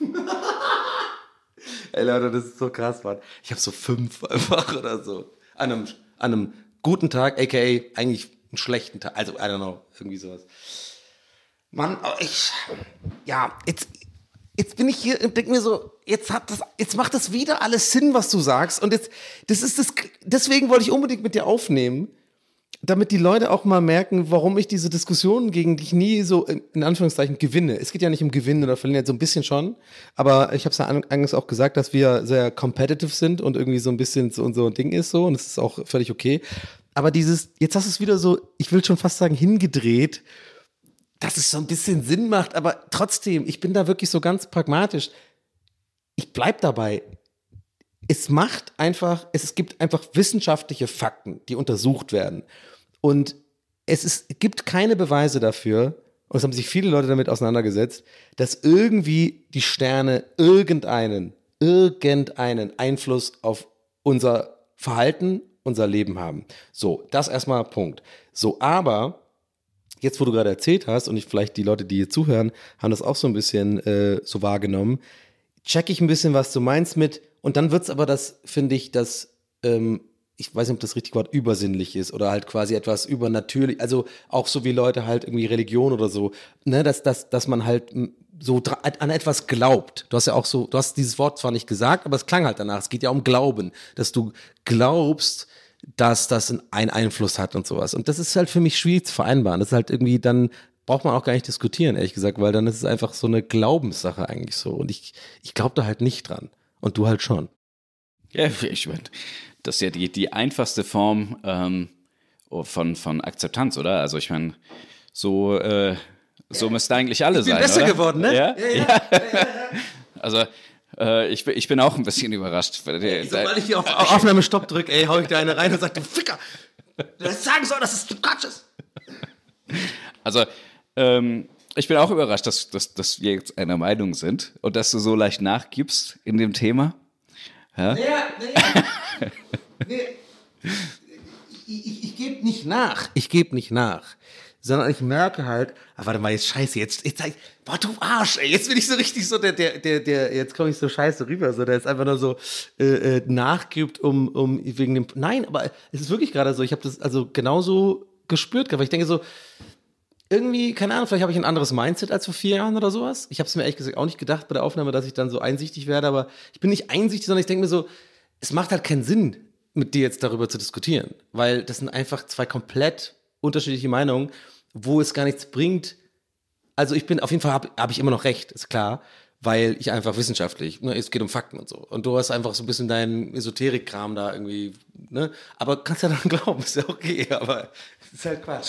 Ey Leute, das ist so krass, Mann. Ich habe so fünf einfach oder so. An einem, an einem guten Tag, aka eigentlich einen schlechten Tag. Also, I don't know, irgendwie sowas. Mann, ich, ja, jetzt, jetzt bin ich hier und denke mir so, jetzt hat das, jetzt macht das wieder alles Sinn, was du sagst. Und jetzt, das ist das, deswegen wollte ich unbedingt mit dir aufnehmen, damit die Leute auch mal merken, warum ich diese Diskussionen gegen dich nie so in Anführungszeichen gewinne. Es geht ja nicht um Gewinnen oder Verlieren, so ein bisschen schon. Aber ich habe es ja eingangs auch gesagt, dass wir sehr competitive sind und irgendwie so ein bisschen so unser Ding ist so. Und es ist auch völlig okay. Aber dieses, jetzt hast du es wieder so, ich will schon fast sagen, hingedreht, dass es so ein bisschen Sinn macht, aber trotzdem, ich bin da wirklich so ganz pragmatisch. Ich bleib dabei. Es macht einfach, es gibt einfach wissenschaftliche Fakten, die untersucht werden. Und es ist, gibt keine Beweise dafür, und es haben sich viele Leute damit auseinandergesetzt, dass irgendwie die Sterne irgendeinen, irgendeinen Einfluss auf unser Verhalten, unser Leben haben. So, das erstmal Punkt. So, aber jetzt, wo du gerade erzählt hast, und ich, vielleicht die Leute, die hier zuhören, haben das auch so ein bisschen äh, so wahrgenommen, check ich ein bisschen, was du meinst mit, und dann wird's aber das, finde ich, das, ähm, ich weiß nicht, ob das richtige Wort übersinnlich ist oder halt quasi etwas übernatürlich, also auch so wie Leute halt irgendwie Religion oder so, ne, dass, dass, dass man halt so dra- an etwas glaubt. Du hast ja auch so, du hast dieses Wort zwar nicht gesagt, aber es klang halt danach. Es geht ja um Glauben, dass du glaubst, dass das einen Einfluss hat und sowas. Und das ist halt für mich schwierig zu vereinbaren. Das ist halt irgendwie, dann braucht man auch gar nicht diskutieren, ehrlich gesagt, weil dann ist es einfach so eine Glaubenssache eigentlich so. Und ich, ich glaube da halt nicht dran. Und du halt schon. Ja, ich meine, das ist ja die, die einfachste Form ähm, von, von Akzeptanz, oder? Also ich meine, so, äh, so müssten eigentlich alle sein, besser oder? geworden, ne? Ja? Ja, ja. Ja. Also äh, ich, bin- ich bin auch ein bisschen überrascht. Sobald ich hier auf Aufnahme Stopp drücke, ey, hau ich da eine rein und sag, du Ficker, du hättest sagen sollen, dass es Quatsch ist. Also ähm, ich bin auch überrascht, dass, dass, dass wir jetzt einer Meinung sind und dass du so leicht nachgibst in dem Thema. Ja? Naja, naja. Nee. Ich, ich, ich gebe nicht nach. Ich gebe nicht nach. Sondern ich merke halt, ah, warte mal, jetzt scheiße, jetzt, jetzt, boah, du Arsch, ey, jetzt bin ich so richtig so, der, der, der, der, jetzt komme ich so scheiße rüber, so, der jetzt einfach nur so äh, äh, nachgibt, um, um, wegen dem, nein, aber es ist wirklich gerade so, ich habe das also genauso gespürt, aber ich denke so, irgendwie, keine Ahnung, vielleicht habe ich ein anderes Mindset als vor vier Jahren oder sowas. Ich habe es mir ehrlich gesagt auch nicht gedacht bei der Aufnahme, dass ich dann so einsichtig werde, aber ich bin nicht einsichtig, sondern ich denke mir so, es macht halt keinen Sinn, mit dir jetzt darüber zu diskutieren, weil das sind einfach zwei komplett unterschiedliche Meinungen, wo es gar nichts bringt. Also ich bin, auf jeden Fall habe hab ich immer noch recht, ist klar, weil ich einfach wissenschaftlich, ne, es geht um Fakten und so. Und du hast einfach so ein bisschen deinen Esoterik-Kram da irgendwie, ne, aber kannst ja daran glauben, ist ja okay, aber es ist halt Quatsch.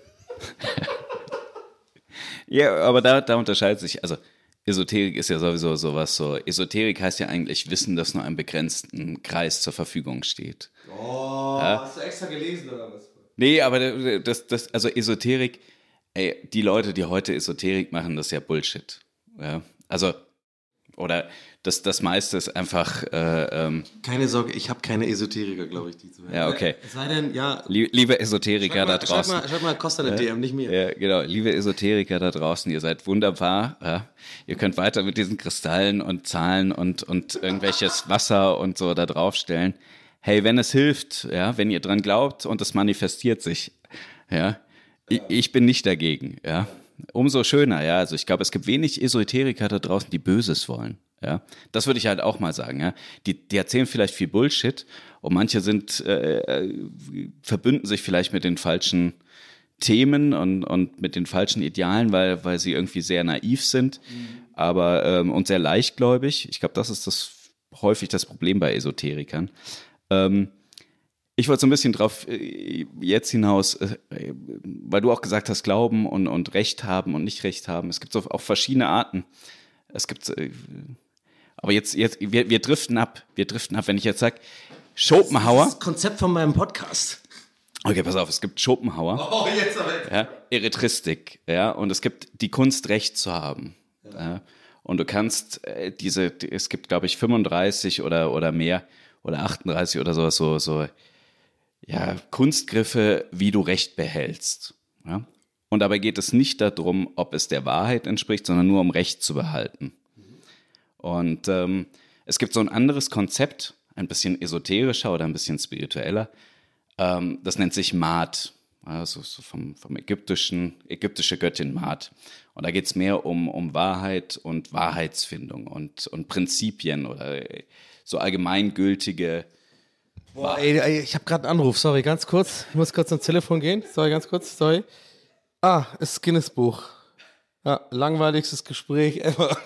Ja, aber da, da unterscheidet sich, also Esoterik ist ja sowieso sowas so, Esoterik heißt ja eigentlich Wissen, das nur einem begrenzten Kreis zur Verfügung steht. Oh, ja? Hast du extra gelesen oder was? Nee, aber das, das, also Esoterik, ey, die Leute, die heute Esoterik machen, das ist ja Bullshit. Ja, also, oder das, das meiste ist einfach, äh, ähm, Keine Sorge, ich habe keine Esoteriker, glaube ich, die zu hören. Ja, okay. Es sei denn, ja. Lie- liebe Esoteriker Schreib mal, da draußen. Schreib mal, schreib mal Costa eine D M, nicht mir. Ja, genau. Liebe Esoteriker da draußen, ihr seid wunderbar. Ja. Ihr könnt weiter mit diesen Kristallen und Zahlen und, und irgendwelches Wasser und so da draufstellen. Hey, wenn es hilft, ja, wenn ihr dran glaubt und es manifestiert sich, ja, ich, ich bin nicht dagegen, ja. Umso schöner, ja. Also ich glaube, es gibt wenig Esoteriker da draußen, die Böses wollen. Ja, das würde ich halt auch mal sagen. Ja, die, die erzählen vielleicht viel Bullshit und manche sind äh, verbünden sich vielleicht mit den falschen Themen und, und mit den falschen Idealen, weil, weil sie irgendwie sehr naiv sind, mhm. aber ähm, und sehr leichtgläubig. Ich glaube, das ist das häufig das Problem bei Esoterikern. Ähm, ich wollte so ein bisschen drauf äh, jetzt hinaus, äh, weil du auch gesagt hast, Glauben und, und Recht haben und nicht Recht haben. Es gibt so auch verschiedene Arten. Es gibt äh, Aber jetzt, jetzt wir, wir driften ab. Wir driften ab. Wenn ich jetzt sage, Schopenhauer. Das ist das Konzept von meinem Podcast. Okay, pass auf. Es gibt Schopenhauer. Oh, jetzt aber. Ja, Eretristik. Ja, und es gibt die Kunst, Recht zu haben. Ja. Ja, und du kannst äh, diese, die, es gibt, glaube ich, fünfunddreißig oder, oder mehr oder achtunddreißig oder sowas, so, so, ja, Kunstgriffe, wie du Recht behältst. Ja. Und dabei geht es nicht darum, ob es der Wahrheit entspricht, sondern nur um Recht zu behalten. Und ähm, es gibt so ein anderes Konzept, ein bisschen esoterischer oder ein bisschen spiritueller. Ähm, das nennt sich Maat, also so vom, vom ägyptischen, ägyptische Göttin Maat. Und da geht es mehr um, um Wahrheit und Wahrheitsfindung und, und Prinzipien oder so allgemeingültige. Boah, ey, ey, ich habe gerade einen Anruf, sorry, ganz kurz. Ich muss kurz ans Telefon gehen. Sorry, ganz kurz, sorry. Ah, das Guinness-Buch. Ja, langweiligstes Gespräch ever.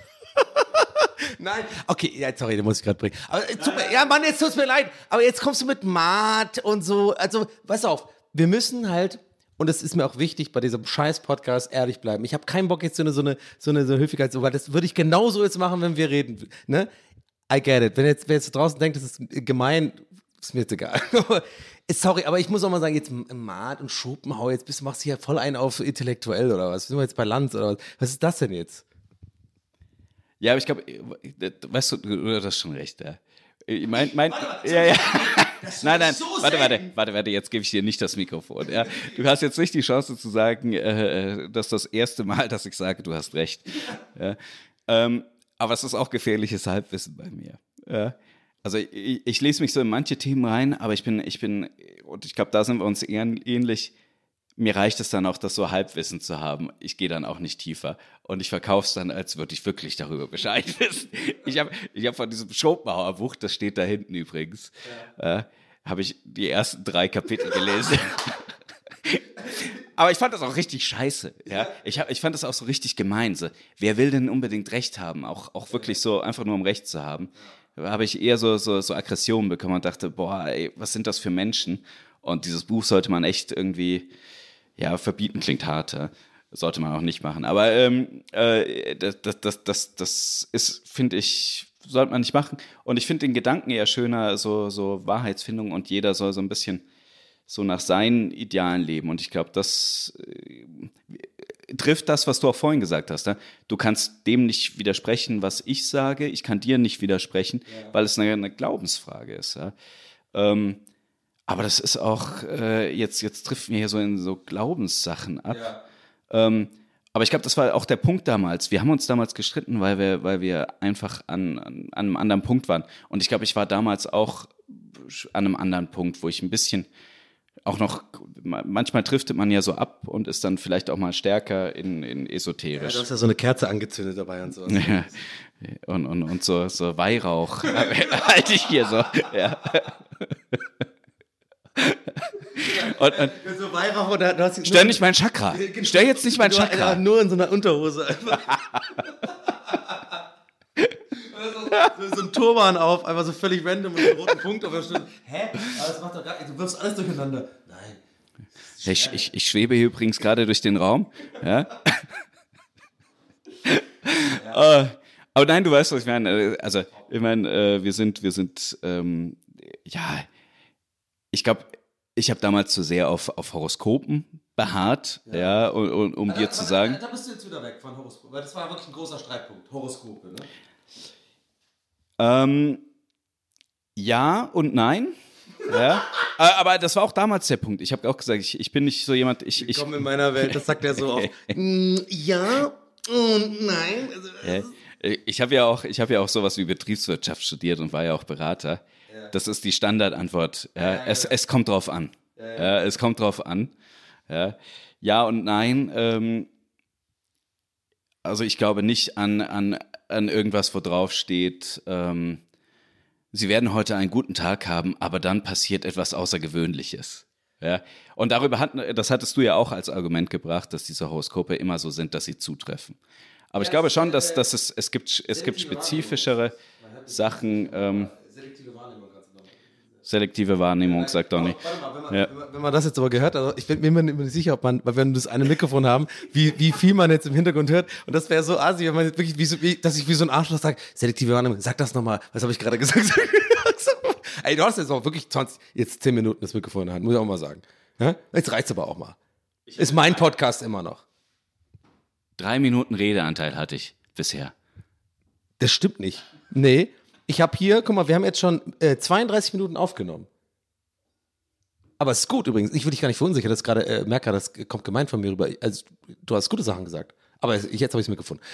Nein, okay, ja, sorry, den muss ich gerade bringen. Aber, äh, tut mir, ja, Mann, jetzt tut's mir leid. Aber jetzt kommst du mit Maat und so. Also, pass auf, wir müssen halt, und es ist mir auch wichtig, bei diesem scheiß Podcast ehrlich bleiben. Ich habe keinen Bock jetzt so eine, so eine, so eine, so eine Höflichkeit, so, weil das würde ich genauso jetzt machen, wenn wir reden, ne? I get it. Wenn jetzt, wer jetzt draußen denkt, das ist gemein, ist mir jetzt egal. Sorry, aber ich muss auch mal sagen, jetzt Mart und Schopenhauer, jetzt bist du, machst du hier voll einen auf intellektuell oder was? Sind wir jetzt bei Lanz oder was? Was ist das denn jetzt? Ja, aber ich glaube, weißt du, du hast schon recht, ja. Ich mein, mein, ja, ja. Nein, nein, so warte, warte, warte, warte, jetzt gebe ich dir nicht das Mikrofon. Ja. Du hast jetzt nicht die Chance zu sagen, äh, das ist das erste Mal, dass ich sage, du hast recht. Ja. Ähm, aber es ist auch gefährliches Halbwissen bei mir. Ja. Also ich, ich lese mich so in manche Themen rein, aber ich bin, ich bin, und ich glaube, da sind wir uns eher ähnlich. Mir reicht es dann auch, das so Halbwissen zu haben. Ich gehe dann auch nicht tiefer. Und ich verkaufe es dann, als würde ich wirklich darüber Bescheid wissen. Ich habe ich hab von diesem Schopenhauer-Buch, das steht da hinten übrigens, ja. äh, habe ich die ersten drei Kapitel gelesen. Aber ich fand das auch richtig scheiße. Ja? Ich, hab, ich fand das auch so richtig gemein. So, wer will denn unbedingt Recht haben? Auch, auch wirklich so, einfach nur um Recht zu haben. Da habe ich eher so, so, so Aggressionen bekommen und dachte, boah, ey, was sind das für Menschen? Und dieses Buch sollte man echt irgendwie, ja, verbieten klingt hart, ja. Sollte man auch nicht machen. Aber ähm, äh, das, das, das, das ist, finde ich, sollte man nicht machen. Und ich finde den Gedanken eher schöner, so, so Wahrheitsfindung und jeder soll so ein bisschen so nach seinen Idealen leben. Und ich glaube, das äh, trifft das, was du auch vorhin gesagt hast. Ne? Du kannst dem nicht widersprechen, was ich sage. Ich kann dir nicht widersprechen, ja. weil es eine, eine Glaubensfrage ist. Ja? Ähm, aber das ist auch, äh, jetzt, jetzt trifft mir hier so in so Glaubenssachen ab. Ja. Ähm, aber ich glaube, das war auch der Punkt damals. Wir haben uns damals gestritten, weil wir, weil wir einfach an, an, an einem anderen Punkt waren. Und ich glaube, ich war damals auch an einem anderen Punkt, wo ich ein bisschen auch noch, manchmal driftet man ja so ab und ist dann vielleicht auch mal stärker in, in esoterisch. Ja, du hast ja so eine Kerze angezündet dabei und so. Ja. Und, und, und so, so Weihrauch halte ich hier so. Ja. Und, und so Weihrauch oder du hast stör nicht mein Chakra. Stör jetzt nicht mein Chakra. Nur in so einer Unterhose einfach. so, so ein Turban auf, einfach so völlig random mit einem roten Punkt auf der Stirn. Hä? Aber das macht doch gar du wirfst alles durcheinander. Nein. Ich, ich, ich schwebe hier übrigens gerade durch den Raum. Ja. ja. uh, aber nein, du weißt, was ich meine. Also, ich meine, uh, wir sind, wir sind, ähm, ja, ich glaube, ich habe damals zu sehr auf, auf Horoskopen beharrt, ja, ja um, um, um dir zu sagen. Da bist du jetzt wieder weg von Horoskopen, weil das war wirklich ein großer Streitpunkt, Horoskope, ne? Ähm, ja und nein. Ja. Aber das war auch damals der Punkt. Ich habe auch gesagt, ich, ich bin nicht so jemand. Ich, ich komme in meiner Welt, das sagt er so oft. mm, ja und nein. Also, ja. Ich habe ja auch, ich habe ja auch sowas wie Betriebswirtschaft studiert und war ja auch Berater. Ja. Das ist die Standardantwort. Ja, ja, ja, es, ja. es kommt drauf an. Ja, ja. Ja, es kommt drauf an. Ja, ja und nein. Ähm, also ich glaube nicht an, an, an irgendwas, wo drauf steht, ähm, Sie werden heute einen guten Tag haben, aber dann passiert etwas Außergewöhnliches. Ja? Und darüber hat, das hattest du ja auch als Argument gebracht, dass diese Horoskope immer so sind, dass sie zutreffen. Aber ja, ich glaube schon, dass, dass es, es gibt, es gibt spezifischere Sachen. Ähm, selektive Wahrnehmung. Selektive Wahrnehmung, sagt Donny. Warte mal, wenn man, ja. wenn, man, wenn man das jetzt aber gehört, also ich bin mir immer nicht sicher, ob man, weil wir das eine Mikrofon haben, wie, wie viel man jetzt im Hintergrund hört. Und das wäre so assi, wenn man jetzt wirklich, wie so, wie, dass ich wie so ein Arschloch sage, selektive Wahrnehmung, sag das nochmal, was habe ich gerade gesagt? Ey, du hast jetzt auch wirklich zwanzig, jetzt zehn Minuten das Mikrofon in der Hand, muss ich auch mal sagen. Ja? Jetzt reicht's aber auch mal. Ist mein Podcast immer noch. Drei Minuten Redeanteil hatte ich bisher. Das stimmt nicht. Nee. Ich habe hier, guck mal, wir haben jetzt schon äh, zweiunddreißig Minuten aufgenommen. Aber es ist gut übrigens. Ich will dich gar nicht verunsichern, das gerade äh, merke, das kommt gemein von mir rüber. Also, du hast gute Sachen gesagt. Aber ich, jetzt habe ich es mir gefunden.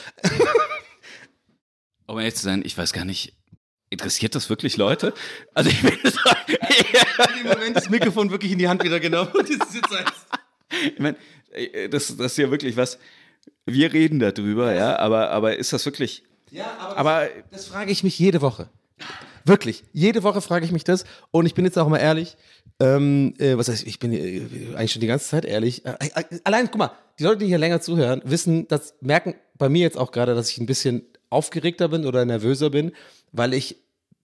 Um ehrlich zu sein, ich weiß gar nicht, interessiert das wirklich Leute? Also ich bin so, ja. Im Moment das Mikrofon wirklich in die Hand wieder genommen. Das ist jetzt ich meine, das, das ist ja wirklich was, wir reden darüber, ja, aber, aber ist das wirklich... Ja, aber, aber das, das frage ich mich jede Woche. Wirklich. Jede Woche frage ich mich das. Und ich bin jetzt auch mal ehrlich. Ähm, äh, was heißt, ich bin äh, eigentlich schon die ganze Zeit ehrlich. Äh, äh, allein, guck mal, die Leute, die hier länger zuhören, wissen, das merken bei mir jetzt auch gerade, dass ich ein bisschen aufgeregter bin oder nervöser bin, weil ich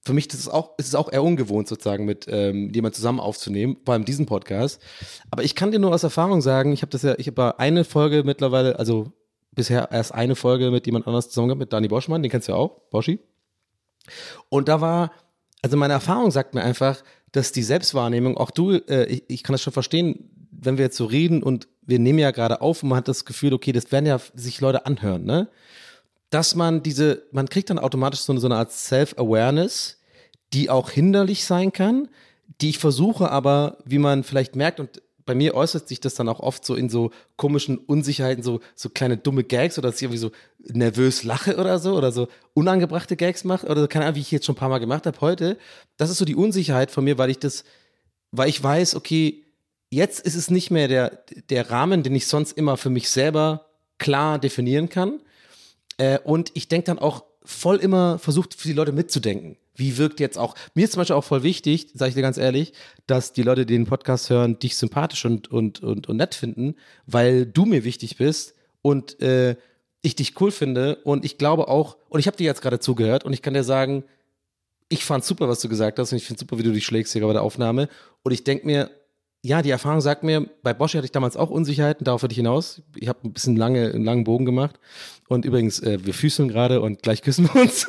für mich das ist auch, ist es auch eher ungewohnt, sozusagen mit ähm, jemand zusammen aufzunehmen, vor allem diesen Podcast. Aber ich kann dir nur aus Erfahrung sagen, ich habe das ja, ich habe eine Folge mittlerweile, also bisher erst eine Folge mit jemand anders zusammen gehabt, mit Dani Boschmann, den kennst du ja auch, Boschi. Und da war, also meine Erfahrung sagt mir einfach, dass die Selbstwahrnehmung, auch du, äh, ich, ich kann das schon verstehen, wenn wir jetzt so reden und wir nehmen ja gerade auf und man hat das Gefühl, okay, das werden ja sich Leute anhören, ne? Dass man diese, man kriegt dann automatisch so eine, so eine Art Self-Awareness, die auch hinderlich sein kann, die ich versuche aber, wie man vielleicht merkt, und bei mir äußert sich das dann auch oft so in so komischen Unsicherheiten, so, so kleine dumme Gags oder dass ich irgendwie so nervös lache oder so oder so unangebrachte Gags mache oder keine Ahnung, wie ich jetzt schon ein paar Mal gemacht habe heute. Das ist so die Unsicherheit von mir, weil ich das, weil ich weiß, okay, jetzt ist es nicht mehr der, der Rahmen, den ich sonst immer für mich selber klar definieren kann. Äh, und ich denke dann auch voll immer, versucht für die Leute mitzudenken. Wie wirkt jetzt auch, mir ist zum Beispiel auch voll wichtig, sage ich dir ganz ehrlich, dass die Leute, die den Podcast hören, dich sympathisch und, und, und, und nett finden, weil du mir wichtig bist und äh, ich dich cool finde und ich glaube auch, und ich habe dir jetzt gerade zugehört und ich kann dir sagen, ich fand super, was du gesagt hast und ich finde super, wie du dich schlägst hier bei der Aufnahme und ich denke mir, ja, die Erfahrung sagt mir, bei Boschi hatte ich damals auch Unsicherheiten, darauf hatte ich hinaus. Ich habe ein bisschen lange, einen langen Bogen gemacht. Und übrigens, äh, wir füßeln gerade und gleich küssen wir uns.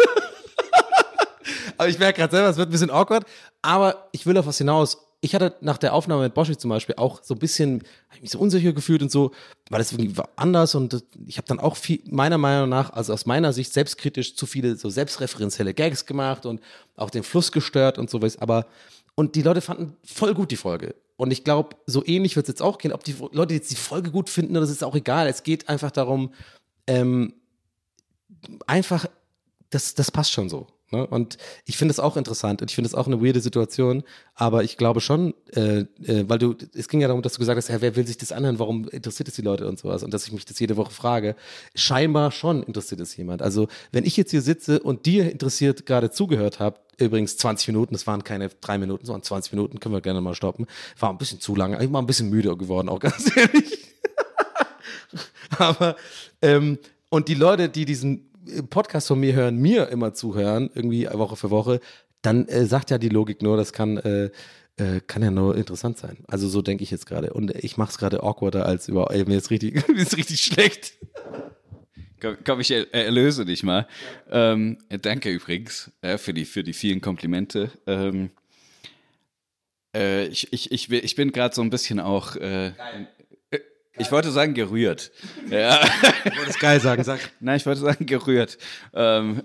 Aber ich merke gerade selber, es wird ein bisschen awkward. Aber ich will auf was hinaus. Ich hatte nach der Aufnahme mit Boschi zum Beispiel auch so ein bisschen, habe ich mich so unsicher gefühlt und so, weil das irgendwie war anders und ich habe dann auch viel, meiner Meinung nach, also aus meiner Sicht selbstkritisch zu viele so selbstreferenzielle Gags gemacht und auch den Fluss gestört und sowas. Aber, und die Leute fanden voll gut die Folge. Und ich glaube, so ähnlich wird es jetzt auch gehen. Ob die Leute jetzt die Folge gut finden, oder das ist auch egal. Es geht einfach darum, ähm, einfach, das, das passt schon so. Ne? Und ich finde es auch interessant und ich finde es auch eine weirde Situation. Aber ich glaube schon, äh, äh, weil du, es ging ja darum, dass du gesagt hast, ja, wer will sich das anhören? Warum interessiert es die Leute und sowas? Und dass ich mich das jede Woche frage. Scheinbar schon interessiert es jemand. Also, wenn ich jetzt hier sitze und dir interessiert gerade zugehört habe, übrigens zwanzig Minuten, das waren keine drei Minuten, sondern zwanzig Minuten, können wir gerne mal stoppen. War ein bisschen zu lange, ich war ein bisschen müde geworden, auch ganz ehrlich. Aber, ähm, und die Leute, die diesen Podcast von mir hören, mir immer zuhören, irgendwie Woche für Woche, dann äh, sagt ja die Logik nur, das kann, äh, äh, kann ja nur interessant sein. Also so denke ich jetzt gerade. Und ich mache es gerade awkwarder als über, ey, mir ist richtig, mir ist richtig schlecht. Komm, komm, ich er, erlöse dich mal. Ja. Ähm, danke übrigens äh, für, die, für die vielen Komplimente. Ähm, äh, ich, ich, ich, ich bin gerade so ein bisschen auch, äh, geil. Äh, ich wollte sagen gerührt. Ja. Du wolltest geil sagen, sag. Nein, ich wollte sagen gerührt. Ähm,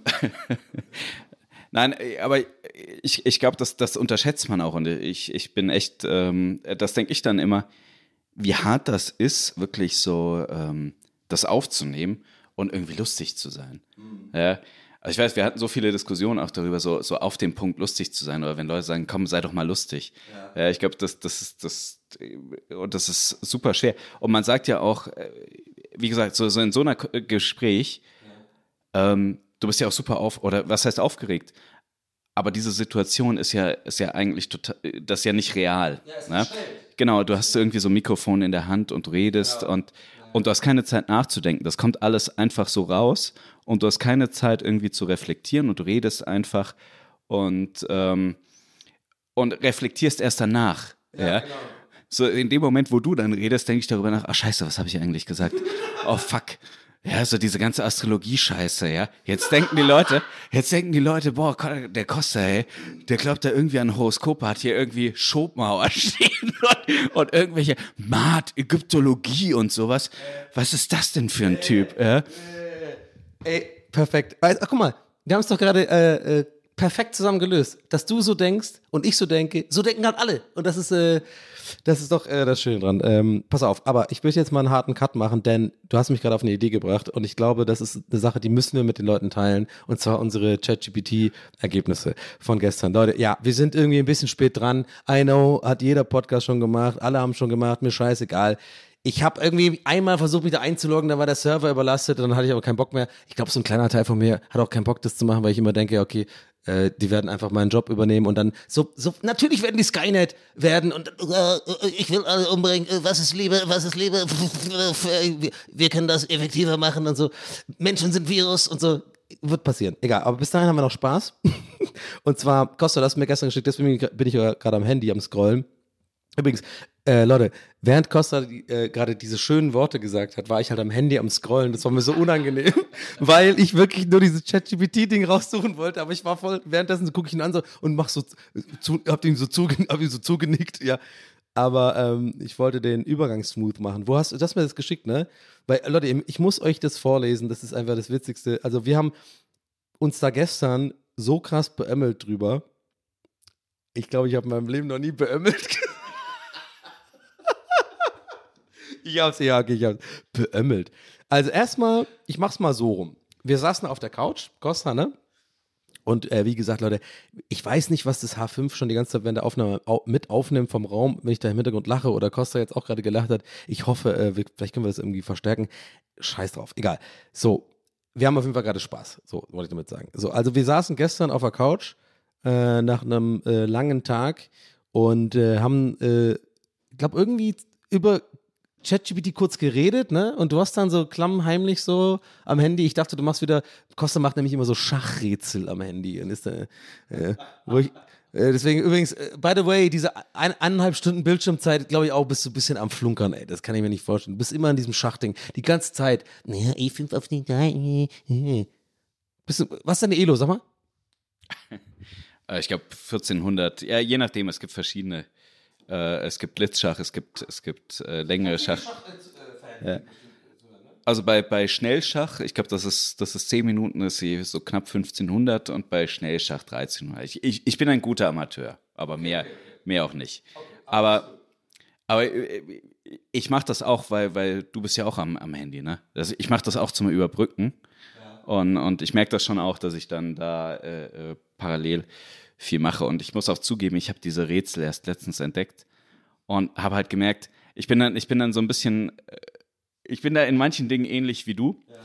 Nein, aber ich, ich glaube, das, das unterschätzt man auch. Und ich, ich bin echt, ähm, das denke ich dann immer, wie hart das ist, wirklich so ähm, das aufzunehmen und irgendwie lustig zu sein. Mhm. Ja, also ich weiß, wir hatten so viele Diskussionen auch darüber, so, so auf dem Punkt lustig zu sein oder wenn Leute sagen, komm, sei doch mal lustig. Ja, ja ich glaube, das, das ist das, und das ist super schwer. Und man sagt ja auch, wie gesagt, so, so in so einer Gespräch, ja. ähm, du bist ja auch super auf, oder was heißt aufgeregt? Aber diese Situation ist ja, ist ja eigentlich total, das ist ja nicht real. Ja, ist ne? Genau, du hast irgendwie so ein Mikrofon in der Hand und redest genau. und Und du hast keine Zeit nachzudenken. Das kommt alles einfach so raus und du hast keine Zeit irgendwie zu reflektieren und du redest einfach und, ähm, und reflektierst erst danach. Ja, ja? Genau. So in dem Moment, wo du dann redest, denke ich darüber nach, ach scheiße, was habe ich eigentlich gesagt? Oh fuck. Ja, so diese ganze Astrologie-Scheiße, ja. Jetzt denken die Leute, jetzt denken die Leute, boah, der Costa, ey, der glaubt da irgendwie an Horoskope, hat hier irgendwie Schopenhauer stehen und, und irgendwelche Maat, Ägyptologie und sowas. Was ist das denn für ein Typ, ja? Ey, perfekt. Ach, guck mal, wir haben es doch gerade äh, äh, perfekt zusammen gelöst. Dass du so denkst und ich so denke, so denken gerade alle. Und das ist, äh, das ist doch äh, das Schöne dran. Ähm, pass auf, aber ich möchte jetzt mal einen harten Cut machen, denn du hast mich gerade auf eine Idee gebracht und ich glaube, das ist eine Sache, die müssen wir mit den Leuten teilen und zwar unsere ChatGPT-Ergebnisse von gestern. Leute, ja, wir sind irgendwie ein bisschen spät dran. I know, hat jeder Podcast schon gemacht, alle haben schon gemacht, mir scheißegal. Ich habe irgendwie einmal versucht, mich da einzuloggen, dann war der Server überlastet, dann hatte ich aber keinen Bock mehr. Ich glaube, so ein kleiner Teil von mir hat auch keinen Bock, das zu machen, weil ich immer denke, okay, äh, die werden einfach meinen Job übernehmen und dann so, so natürlich werden die Skynet werden und äh, ich will alle umbringen, was ist Liebe, was ist Liebe, wir können das effektiver machen und so. Menschen sind Virus und so. wird passieren, egal. Aber bis dahin haben wir noch Spaß. Und zwar, Costa, das hast du mir gestern geschickt, deswegen bin ich ja gerade am Handy am Scrollen. Übrigens, äh, Leute, während Costa die, äh, gerade diese schönen Worte gesagt hat, war ich halt am Handy am Scrollen. Das war mir so unangenehm, weil ich wirklich nur dieses ChatGPT-Ding raussuchen wollte. Aber ich war voll, währenddessen gucke ich ihn an so und mach so, zu, hab ihm so, zuge, hab ihm so zugenickt, ja. Aber ähm, ich wollte den Übergang smooth machen. Wo hast du, das mir das geschickt, ne? Weil, Leute, ich muss euch das vorlesen, das ist einfach das Witzigste. Also wir haben uns da gestern so krass beömmelt drüber. Ich glaube, ich habe in meinem Leben noch nie beömmelt. Ich hab's, ja, okay, ich hab's beömmelt. Also erstmal, ich mach's mal so rum. Wir saßen auf der Couch, Costa, ne? Und äh, wie gesagt, Leute, ich weiß nicht, was das H fünf schon die ganze Zeit, wenn der Aufnahme au- mit aufnimmt vom Raum, wenn ich da im Hintergrund lache oder Costa jetzt auch gerade gelacht hat. Ich hoffe, äh, wir, vielleicht können wir das irgendwie verstärken. Scheiß drauf, egal. So, wir haben auf jeden Fall gerade Spaß. So, wollte ich damit sagen. So, also wir saßen gestern auf der Couch äh, nach einem äh, langen Tag und äh, haben, äh, ich glaube, irgendwie über ChatGPT kurz geredet, ne? Und du hast dann so klammheimlich so am Handy, ich dachte, du machst wieder, Costa macht nämlich immer so Schachrätsel am Handy und ist da, äh, wo ich, äh, deswegen übrigens, äh, by the way, diese ein, eineinhalb Stunden Bildschirmzeit, glaube ich auch, bist du ein bisschen am Flunkern, ey, das kann ich mir nicht vorstellen. Du bist immer in diesem Schachding, die ganze Zeit, naja, E fünf auf den drei, bist du, was ist deine Elo, sag mal? Ich glaube vierzehnhundert, ja, je nachdem, es gibt verschiedene. Äh, es gibt Blitzschach, es gibt, es gibt äh, längere Schach. Ja. Also bei, bei Schnellschach, ich glaube, das ist, das ist zehn Minuten, ist sie so knapp fünfzehnhundert und bei Schnellschach dreizehnhundert. Ich, ich, ich bin ein guter Amateur, aber mehr, mehr auch nicht. Aber, aber ich mache das auch, weil, weil du bist ja auch am, am Handy, ne? Also ich mache das auch zum Überbrücken. Und, und ich merke das schon auch, dass ich dann da äh, äh, parallel viel mache. Und ich muss auch zugeben, ich habe diese Rätsel erst letztens entdeckt und habe halt gemerkt, ich bin dann, ich bin dann so ein bisschen, äh, ich bin da in manchen Dingen ähnlich wie du. Ja.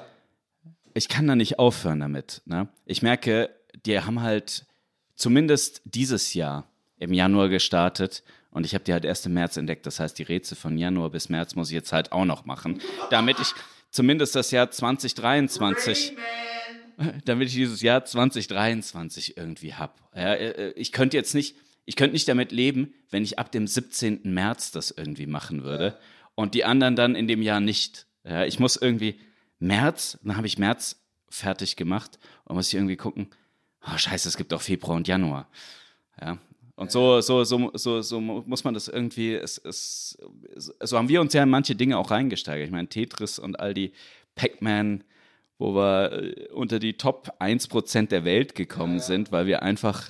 Ich kann da nicht aufhören damit. Ne? Ich merke, die haben halt zumindest dieses Jahr im Januar gestartet und ich habe die halt erst im März entdeckt. Das heißt, die Rätsel von Januar bis März muss ich jetzt halt auch noch machen, damit ich zumindest das Jahr zwanzig dreiundzwanzig, damit ich dieses Jahr zwanzig dreiundzwanzig irgendwie hab. Ja, ich könnte jetzt nicht, ich könnte nicht damit leben, wenn ich ab dem siebzehnten März das irgendwie machen würde ja. und die anderen dann in dem Jahr nicht. Ja, ich muss irgendwie März, dann habe ich März fertig gemacht und muss ich irgendwie gucken, oh scheiße, es gibt auch Februar und Januar. Ja. Und so, so, so, so, so muss man das irgendwie, es, es, so haben wir uns ja in manche Dinge auch reingesteigert. Ich meine, Tetris und all die Pac-Man, wo wir unter die Top ein Prozent der Welt gekommen sind, weil wir einfach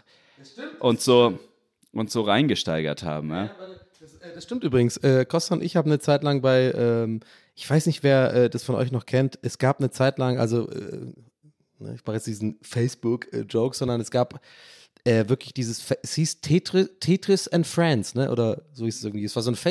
uns so, uns so reingesteigert haben. Ja? Das, das stimmt übrigens. Äh, Costa und ich haben eine Zeit lang bei, ähm, ich weiß nicht, wer äh, das von euch noch kennt, es gab eine Zeit lang, also äh, ich mache jetzt diesen Facebook-Joke, sondern es gab Äh, wirklich dieses, es hieß Tetris, Tetris and Friends, ne? Oder so hieß es irgendwie. Es war so eine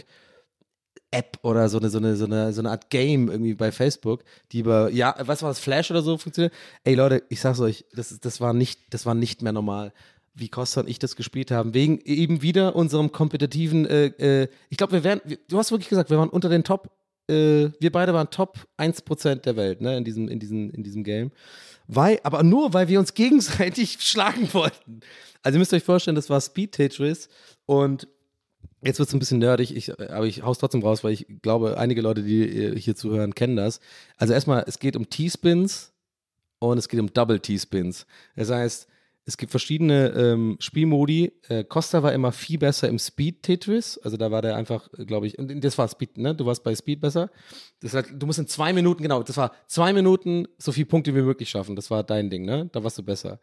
Facebook-App oder so eine, so eine, so eine, so eine Art Game irgendwie bei Facebook, die über, ja, was war das, Flash oder so funktioniert. Ey Leute, ich sag's euch, das, das war nicht, das war nicht mehr normal, wie Costa und ich das gespielt haben, wegen eben wieder unserem kompetitiven, äh, äh, ich glaube, wir wären, du hast wirklich gesagt, wir waren unter den Top, äh, wir beide waren Top ein Prozent der Welt, ne? In diesem, in diesem, in diesem Game. Weil, aber nur, weil wir uns gegenseitig schlagen wollten. Also ihr müsst euch vorstellen, das war Speed Tetris und jetzt wird es ein bisschen nerdig, ich, aber ich hau's trotzdem raus, weil ich glaube, einige Leute, die hier zuhören, kennen das. Also erstmal, es geht um T-Spins und es geht um Double T-Spins. Das heißt, es gibt verschiedene ähm, Spielmodi. Äh, Costa war immer viel besser im Speed Tetris. Also da war der einfach, glaube ich, das war Speed, ne? Du warst bei Speed besser. Das heißt, du musst in zwei Minuten, genau, das war zwei Minuten so viele Punkte wie möglich schaffen. Das war dein Ding, ne? Da warst du besser.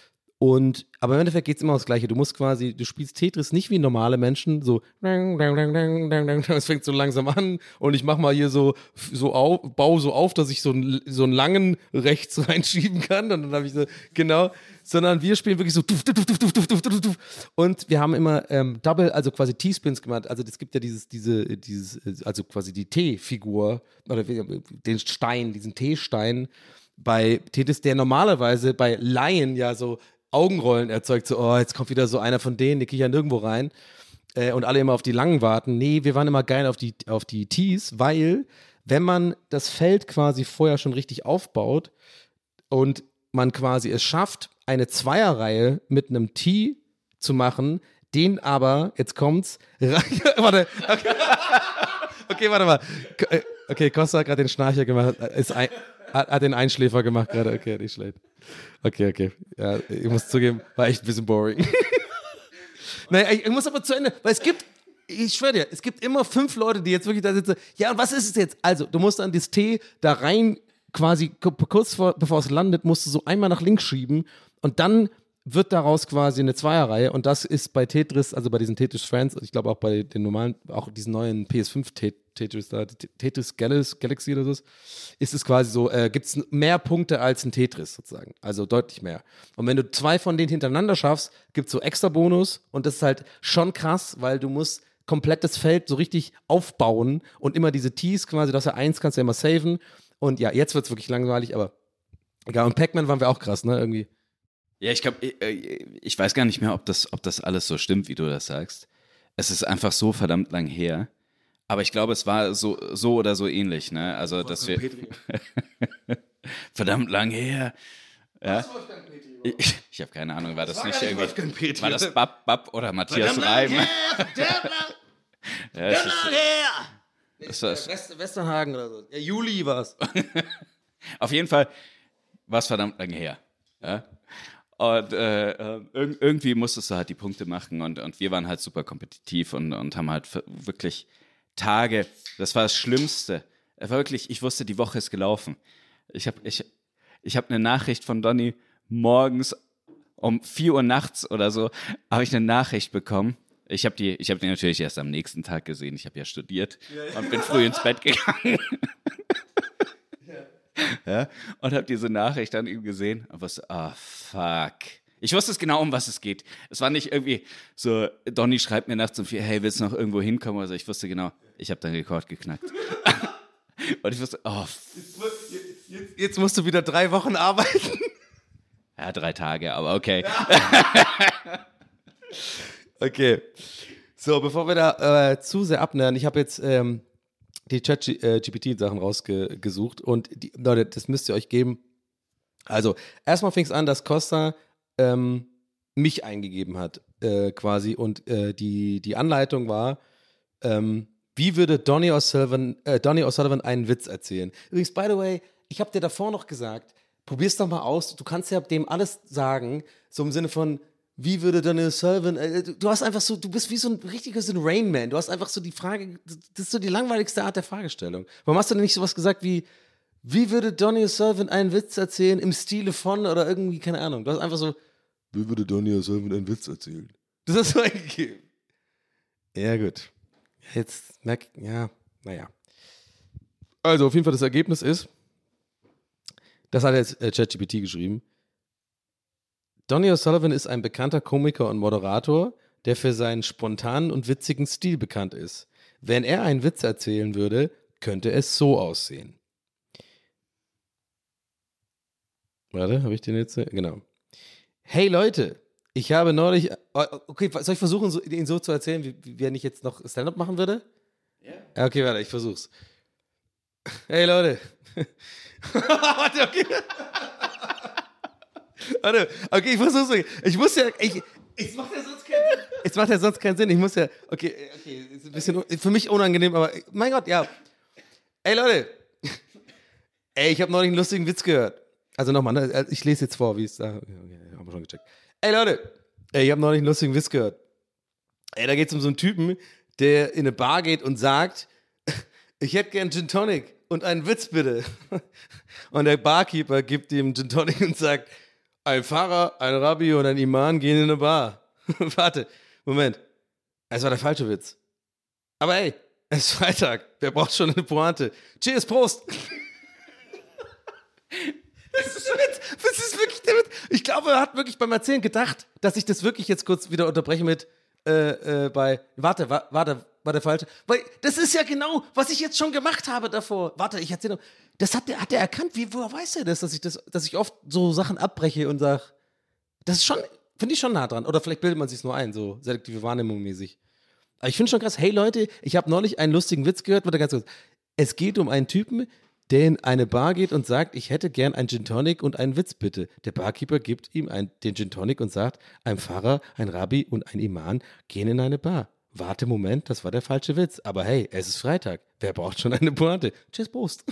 Und, aber im Endeffekt geht es immer ums Gleiche. Du musst quasi, du spielst Tetris nicht wie normale Menschen, so, es fängt so langsam an und ich mach mal hier so, so auf, baue so auf, dass ich so, einen, so einen langen rechts reinschieben kann und dann habe ich so, genau, sondern wir spielen wirklich so und wir haben immer ähm, Double, also quasi T-Spins gemacht. Also es gibt ja dieses, diese, dieses, also quasi die T-Figur oder den Stein, diesen T-Stein bei Tetris, der normalerweise bei Laien ja so Augenrollen erzeugt, so, oh, jetzt kommt wieder so einer von denen, die kriegen ja nirgendwo rein äh, und alle immer auf die Langen warten. Nee, wir waren immer geil auf die, auf die Tees, weil wenn man das Feld quasi vorher schon richtig aufbaut und man quasi es schafft, eine Zweierreihe mit einem T zu machen, den aber, jetzt kommt's, warte, okay. okay, warte mal, okay, Costa hat gerade den Schnarcher gemacht, ist ein, hat, hat den Einschläfer gemacht gerade, okay, nicht schlecht. Okay, okay, ja, ich muss zugeben, war echt ein bisschen boring. Naja, ich, ich muss aber zu Ende, weil es gibt, ich schwöre dir, es gibt immer fünf Leute, die jetzt wirklich da sitzen, ja, und was ist es jetzt? Also, du musst dann das T da rein, quasi kurz vor, bevor es landet, musst du so einmal nach links schieben und dann wird daraus quasi eine Zweierreihe und das ist bei Tetris, also bei diesen Tetris Friends, ich glaube auch bei den normalen, auch diesen neuen P S fünf Tetris da, Tetris Galaxy oder so, ist es quasi so, äh, gibt es mehr Punkte als ein Tetris sozusagen, also deutlich mehr. Und wenn du zwei von denen hintereinander schaffst, gibt es so extra Bonus und das ist halt schon krass, weil du musst komplett das Feld so richtig aufbauen und immer diese Tees quasi, dass er eins kannst du ja immer saven und ja, jetzt wird es wirklich langweilig, aber egal. Und Pac-Man waren wir auch krass, ne, irgendwie. Ja, ich glaube, ich, ich weiß gar nicht mehr, ob das, ob das alles so stimmt, wie du das sagst. Es ist einfach so verdammt lang her. Aber ich glaube, es war so, so oder so ähnlich, ne? Also, dass wir. verdammt lang her. Ja. Ich, ich habe keine Ahnung, war das, das war nicht irgendwie. War das Bab, Bab oder Matthias Reim? ja, das ist, das das West, Westernhagen oder so. Ja, Juli war's. Auf jeden Fall war es verdammt lang her. Ja. Und äh, ir- irgendwie musstest du halt die Punkte machen und, und wir waren halt super kompetitiv und, und haben halt wirklich Tage, das war das Schlimmste. Wirklich, ich wusste, die Woche ist gelaufen. Ich habe ich, ich hab eine Nachricht von Donny morgens um vier Uhr nachts oder so, habe ich eine Nachricht bekommen. Ich habe die, ich hab die natürlich erst am nächsten Tag gesehen. Ich habe ja studiert und bin früh ins Bett gegangen. Ja, und habe diese Nachricht dann eben gesehen und wusste, ah, oh, fuck. Ich wusste es genau, um was es geht. Es war nicht irgendwie so, Donny schreibt mir nachts um vier, hey, willst du noch irgendwo hinkommen? Also ich wusste genau, ich habe den Rekord geknackt. Und ich wusste, oh. Jetzt, jetzt, jetzt musst du wieder drei Wochen arbeiten. Ja, drei Tage, aber okay. Okay. So, bevor wir da äh, zu sehr abnähern, ich habe jetzt ähm, die Chat-G P T-Sachen rausgesucht und die, Leute, das müsst ihr euch geben. Also, erstmal fing es an, dass Costa ähm, mich eingegeben hat, äh, quasi, und äh, die, die Anleitung war, ähm, wie würde Donny O'Sullivan, äh, Donny O'Sullivan einen Witz erzählen? Übrigens, by the way, ich habe dir davor noch gesagt, probier's doch mal aus, du kannst ja dem alles sagen, so im Sinne von, wie würde Donny O'Sullivan, äh, du hast einfach so, du bist wie so ein richtiger so ein Rain Man, du hast einfach so die Frage, das ist so die langweiligste Art der Fragestellung. Warum hast du denn nicht sowas gesagt wie, wie würde Donny O'Sullivan einen Witz erzählen im Stile von oder irgendwie, keine Ahnung, du hast einfach so, wie würde Donny O'Sullivan einen Witz erzählen? Das hast du eingegeben. Ja, gut. Jetzt merk, ja, naja. Also, auf jeden Fall, das Ergebnis ist, das hat jetzt äh, ChatGPT geschrieben. Donny O'Sullivan ist ein bekannter Komiker und Moderator, der für seinen spontanen und witzigen Stil bekannt ist. Wenn er einen Witz erzählen würde, könnte es so aussehen. Warte, habe ich den jetzt? Genau. Hey Leute, ich habe neulich. Okay, soll ich versuchen, ihn so zu erzählen, wie, wie wenn ich jetzt noch Stand-up machen würde? Ja. Okay, warte, ich versuch's. Hey Leute. Warte, okay. Warte, okay, ich versuch's. Ich muss ja. Ich, es macht ja sonst keinen Sinn. Es macht ja sonst keinen Sinn. Ich muss ja. Okay, okay, ist ein bisschen für mich unangenehm, aber mein Gott, ja. Ey Leute. Ey, ich habe neulich einen lustigen Witz gehört. Also nochmal, ne? Ich lese jetzt vor, wie es da. Okay, haben wir schon gecheckt. Ey Leute, ey, ich habe neulich einen lustigen Witz gehört. Ey, da geht es um so einen Typen, der in eine Bar geht und sagt, ich hätte gern Gin Tonic und einen Witz bitte. Und der Barkeeper gibt ihm Gin Tonic und sagt, ein Pfarrer, ein Rabbi und ein Imam gehen in eine Bar. Warte, Moment. Es war der falsche Witz. Aber ey, es ist Freitag. Wer braucht schon eine Pointe? Cheers, Prost! Das ist, das ist wirklich der Witz. Ich glaube, er hat wirklich beim Erzählen gedacht, dass ich das wirklich jetzt kurz wieder unterbreche mit äh, äh, bei, warte, wa, warte, war der falsche. Weil das ist ja genau, was ich jetzt schon gemacht habe davor. Warte, ich erzähle noch. Das hat der, hat der erkannt. Wie, woher weiß er das, dass ich das, dass ich oft so Sachen abbreche und sage, das ist schon, finde ich schon nah dran. Oder vielleicht bildet man sich nur ein, so selektive Wahrnehmung mäßig. Aber ich finde schon krass, hey Leute, ich habe neulich einen lustigen Witz gehört, warte ganz kurz. Es geht um einen Typen, der in eine Bar geht und sagt, ich hätte gern ein Gin Tonic und einen Witz bitte. Der Barkeeper gibt ihm ein, den Gin Tonic und sagt, ein Pfarrer, ein Rabbi und ein Imam gehen in eine Bar. Warte, Moment, das war der falsche Witz. Aber hey, es ist Freitag. Wer braucht schon eine Pointe? Tschüss, Prost.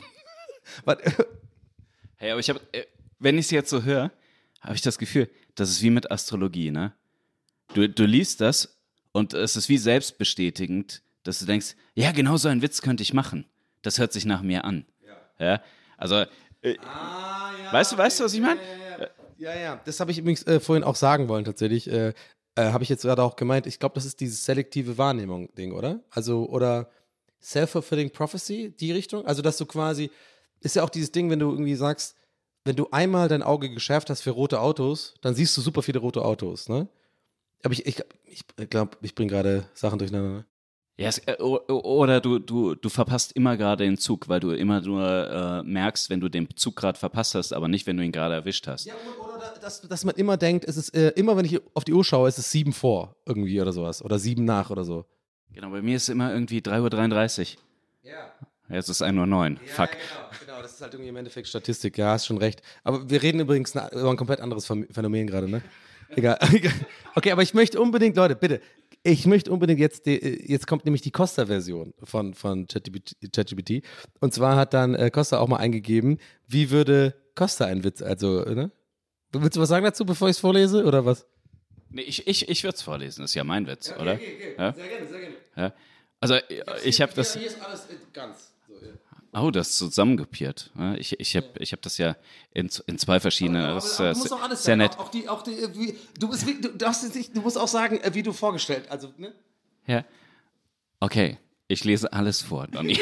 Hey, aber ich habe, wenn ich es jetzt so höre, habe ich das Gefühl, das ist wie mit Astrologie, ne? Du, du liest das und es ist wie selbstbestätigend, dass du denkst, ja, genau so einen Witz könnte ich machen. Das hört sich nach mir an. Ja. Ja? Also, äh, Ah, ja, weißt du, weißt du, was ich meine? Ja, ja, ja. ja, ja. Das habe ich übrigens äh, vorhin auch sagen wollen, tatsächlich. Äh, äh, habe ich jetzt gerade auch gemeint. Ich glaube, das ist dieses selektive Wahrnehmung-Ding, oder? Also, oder Self-Fulfilling Prophecy, die Richtung? Also, dass du quasi, ist ja auch dieses Ding, wenn du irgendwie sagst, wenn du einmal dein Auge geschärft hast für rote Autos, dann siehst du super viele rote Autos, ne? Aber ich, ich, ich glaube, ich bringe gerade Sachen durcheinander, ne? Ja, es, äh, oder du, du, du verpasst immer gerade den Zug, weil du immer nur äh, merkst, wenn du den Zug gerade verpasst hast, aber nicht, wenn du ihn gerade erwischt hast. Ja, oder dass, dass man immer denkt, es ist äh, immer, wenn ich auf die Uhr schaue, ist es sieben vor irgendwie oder sowas. Oder sieben nach oder so. Genau, bei mir ist es immer irgendwie drei Uhr dreiunddreißig. Ja. Jetzt ist es ein Uhr neun. Ja, Fuck. Ja, genau, genau, das ist halt irgendwie im Endeffekt Statistik. Ja, hast schon recht. Aber wir reden übrigens na, über ein komplett anderes Phänomen gerade, ne? Egal. Okay, aber ich möchte unbedingt, Leute, bitte, ich möchte unbedingt jetzt, die, jetzt kommt nämlich die Costa-Version von, von ChatGPT. Und zwar hat dann äh, Costa auch mal eingegeben, wie würde Costa einen Witz, also, ne? Willst du was sagen dazu, bevor ich es vorlese, oder was? Nee, ich, ich, ich würde es vorlesen, das ist ja mein Witz, ja, okay, oder? Okay, okay. Ja? Sehr gerne, sehr gerne. Ja? Also, ich habe das... Hier ist alles ganz. So, ja. Oh, das ist zusammengepiert. Ich, ich habe ich hab das ja in, in zwei verschiedenen. Aber, das aber, aber ist du musst äh, auch alles sehr sagen. nett. Auch, auch die, auch die, wie, du, bist, wie, du, darfst jetzt nicht, du musst auch sagen, wie du vorgestellt. Also, ne? Ja. Okay, ich lese alles vor, Donny.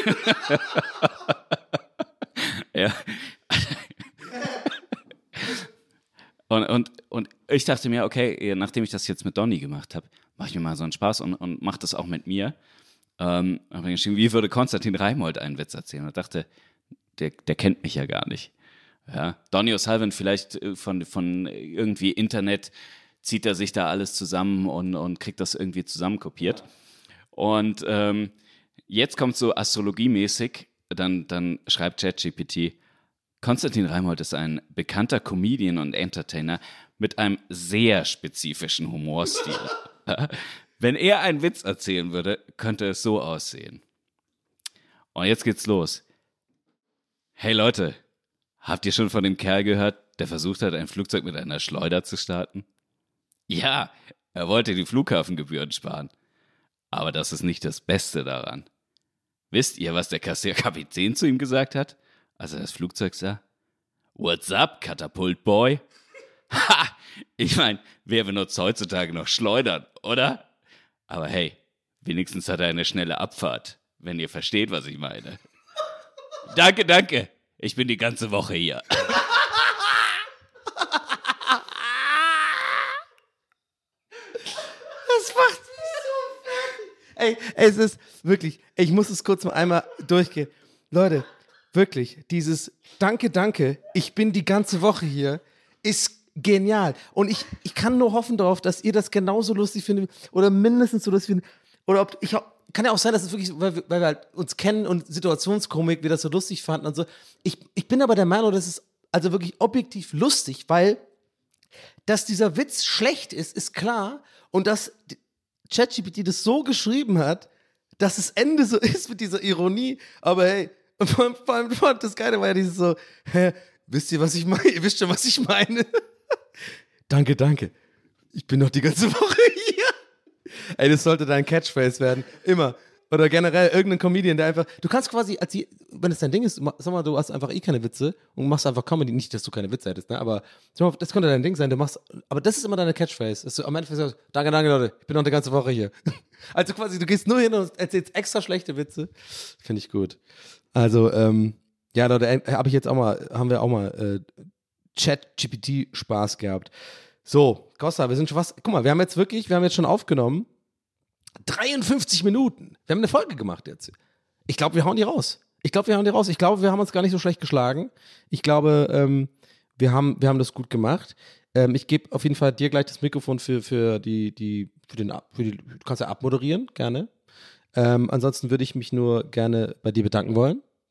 Ja. Und, und, und ich dachte mir, okay, nachdem ich das jetzt mit Donny gemacht habe, mache ich mir mal so einen Spaß und, und mache das auch mit mir. Ähm, habe ich geschrieben, wie würde Konstantin Reimold einen Witz erzählen? Und dachte, der, der kennt mich ja gar nicht. Ja, Donny O'Sullivan vielleicht von, von irgendwie Internet zieht er sich da alles zusammen und, und kriegt das irgendwie zusammenkopiert. Und ähm, jetzt kommt so astrologiemäßig, dann, dann schreibt ChatGPT, Konstantin Reimold ist ein bekannter Comedian und Entertainer mit einem sehr spezifischen Humorstil. Wenn er einen Witz erzählen würde, könnte es so aussehen. Und jetzt geht's los. Hey Leute, habt ihr schon von dem Kerl gehört, der versucht hat, ein Flugzeug mit einer Schleuder zu starten? Ja, er wollte die Flughafengebühren sparen. Aber das ist nicht das Beste daran. Wisst ihr, was der Kapitän zu ihm gesagt hat, als er das Flugzeug sah? What's up, Katapultboy? Ha! Ich meine, wer benutzt heutzutage noch Schleudern, oder? Aber hey, wenigstens hat er eine schnelle Abfahrt, wenn ihr versteht, was ich meine. Danke, danke. Ich bin die ganze Woche hier. Das macht mich so fertig. Ey, es ist wirklich, ich muss es kurz mal einmal durchgehen. Leute, wirklich, dieses Danke, danke, ich bin die ganze Woche hier, ist genial. Und ich, ich kann nur hoffen darauf, dass ihr das genauso lustig findet oder mindestens so lustig findet. Oder ob, ich kann ja auch sein, dass es wirklich, weil wir, weil wir halt uns kennen und Situationskomik, wir das so lustig fanden und so. Ich, ich bin aber der Meinung, das ist also wirklich objektiv lustig, weil dass dieser Witz schlecht ist, ist klar. Und dass ChatGPT das so geschrieben hat, dass das Ende so ist mit dieser Ironie. Aber hey, vor allem, vor allem das Geile war ja dieses so, hä, wisst ihr, was ich meine? Ihr wisst schon, was ich meine. Danke, danke. Ich bin noch die ganze Woche hier. Ey, das sollte dein Catchphrase werden. Immer. Oder generell irgendein Comedian, der einfach, du kannst quasi, als die, wenn es dein Ding ist, sag mal, du hast einfach eh keine Witze und machst einfach Comedy, nicht, dass du keine Witze hättest, ne, aber sag mal, das könnte dein Ding sein, du machst, aber das ist immer deine Catchphrase, dass du am Ende sagst, danke, danke, Leute, ich bin noch die ganze Woche hier. Also quasi, du gehst nur hin und erzählst extra schlechte Witze. Finde ich gut. Also, ähm, ja, Leute, habe ich jetzt auch mal, haben wir auch mal äh, Chat-G P T-Spaß gehabt. So, Costa, wir sind schon fast, guck mal, wir haben jetzt wirklich, wir haben jetzt schon aufgenommen, dreiundfünfzig Minuten. Wir haben eine Folge gemacht jetzt. Ich glaube, wir hauen die raus. Ich glaube, wir hauen die raus. Ich glaube, wir haben uns gar nicht so schlecht geschlagen. Ich glaube, ähm, wir haben, wir haben das gut gemacht. Ähm, ich gebe auf jeden Fall dir gleich das Mikrofon für, für die, die, für den, für die, du kannst ja abmoderieren, gerne. Ähm, ansonsten würde ich mich nur gerne bei dir bedanken wollen.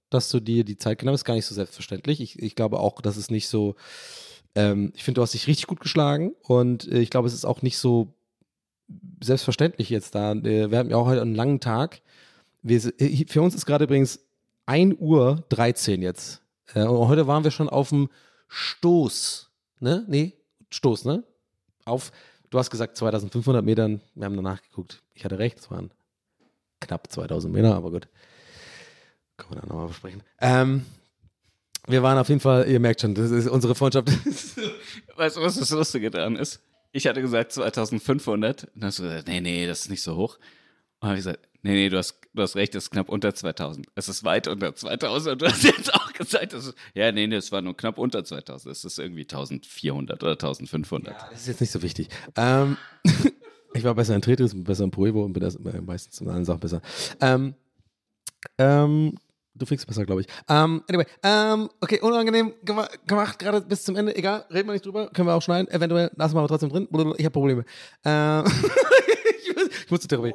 dass du dir die Zeit genommen hast. Gar nicht so selbstverständlich. Ich, ich glaube auch, dass es nicht so, ähm, ich finde, du hast dich richtig gut geschlagen und äh, ich glaube, es ist auch nicht so selbstverständlich jetzt da. Äh, wir hatten ja auch heute einen langen Tag. Wir, äh, für uns ist gerade übrigens ein Uhr dreizehn jetzt. Äh, und heute waren wir schon auf dem Stoß. Ne? Nee, Stoß, ne? Auf, du hast gesagt zweitausendfünfhundert Metern. Wir haben danach geguckt. Ich hatte recht, es waren knapp zweitausend Meter, aber gut. Können wir da nochmal besprechen. Ähm, wir waren auf jeden Fall, ihr merkt schon, das ist unsere Freundschaft. Weißt du, was das Lustige daran ist? Ich hatte gesagt zweitausendfünfhundert. Und dann hast du gesagt, nee, nee, das ist nicht so hoch. Und dann habe ich gesagt, nee, nee, du hast, du hast recht, es ist knapp unter zweitausend. Es ist weit unter zweitausend. Und du hast jetzt auch gesagt, das ist, ja, nee, nee, es war nur knapp unter zweitausend. Es ist irgendwie eintausendvierhundert oder eintausendfünfhundert. Ja, das ist jetzt nicht so wichtig. Ähm, ich war besser in Tetris, besser in Pro Evo und bin das meistens in allen Sachen besser. Ähm, ähm, du fliegst besser, glaube ich. Ähm, anyway, ähm, okay, unangenehm gema- gemacht, gerade bis zum Ende. Egal, reden wir nicht drüber. Können wir auch schneiden. Eventuell lassen wir aber trotzdem drin. Ich habe Probleme. Ähm, ich, muss, ich muss zur Therapie.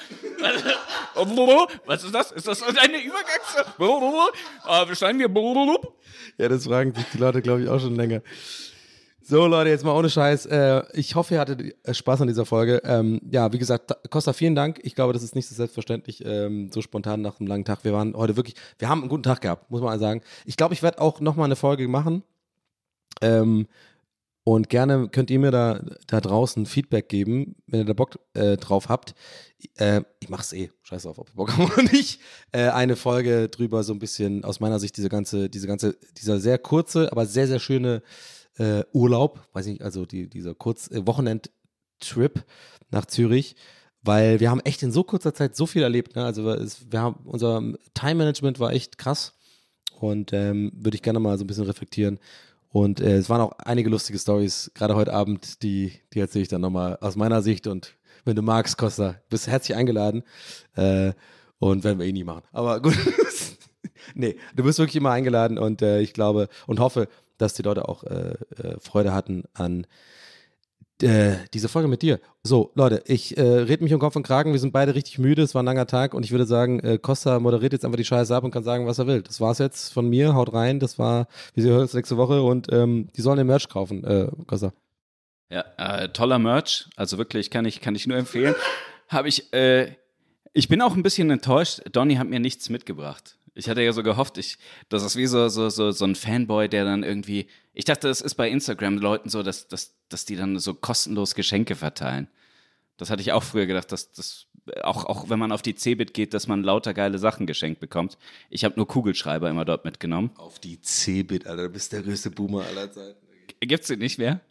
Was ist das? Ist das eine Übergangs... Ah, wir schneiden wir... Ja, das fragen sich die Leute, glaube ich, auch schon länger. So, Leute, jetzt mal ohne Scheiß. Äh, ich hoffe, ihr hattet Spaß an dieser Folge. Ähm, ja, wie gesagt, Costa, vielen Dank. Ich glaube, das ist nicht so selbstverständlich, ähm, so spontan nach einem langen Tag. Wir waren heute wirklich, wir haben einen guten Tag gehabt, muss man mal sagen. Ich glaube, ich werde auch nochmal eine Folge machen. Ähm, und gerne könnt ihr mir da, da draußen Feedback geben, wenn ihr da Bock äh, drauf habt. Äh, ich mach's eh, scheiß drauf, ob ihr Bock habt oder nicht. Äh, eine Folge drüber, so ein bisschen aus meiner Sicht, diese ganze, diese ganze, dieser sehr kurze, aber sehr, sehr schöne Äh, Urlaub, weiß nicht, also die, dieser kurz äh, Wochenend-Trip nach Zürich, weil wir haben echt in so kurzer Zeit so viel erlebt, ne? Also es, wir haben, unser Time-Management war echt krass und ähm, würde ich gerne mal so ein bisschen reflektieren und äh, es waren auch einige lustige Storys, gerade heute Abend, die, die erzähle ich dann nochmal aus meiner Sicht und wenn du magst, Costa, bist herzlich eingeladen äh, und werden wir eh nie machen, aber gut, nee, du bist wirklich immer eingeladen und äh, ich glaube und hoffe, dass die Leute auch äh, äh, Freude hatten an äh, diese Folge mit dir. So, Leute, ich äh, rede mich um Kopf und Kragen, wir sind beide richtig müde, es war ein langer Tag und ich würde sagen, äh, Costa moderiert jetzt einfach die Scheiße ab und kann sagen, was er will. Das war's jetzt von mir, haut rein, das war, wir hören uns nächste Woche und ähm, die sollen den Merch kaufen, äh, Costa. Ja, äh, toller Merch, also wirklich, kann ich, kann ich nur empfehlen. Habe ich, äh, ich bin auch ein bisschen enttäuscht, Donny hat mir nichts mitgebracht. Ich hatte ja so gehofft, ich, das ist wie so, so, so, so ein Fanboy, der dann irgendwie, ich dachte, das ist bei Instagram-Leuten so, dass, dass, dass die dann so kostenlos Geschenke verteilen. Das hatte ich auch früher gedacht, dass das, auch, auch wenn man auf die Cebit geht, dass man lauter geile Sachen geschenkt bekommt. Ich habe nur Kugelschreiber immer dort mitgenommen. Auf die Cebit, Alter, du bist der größte Boomer aller Zeiten. Gibt's die nicht mehr?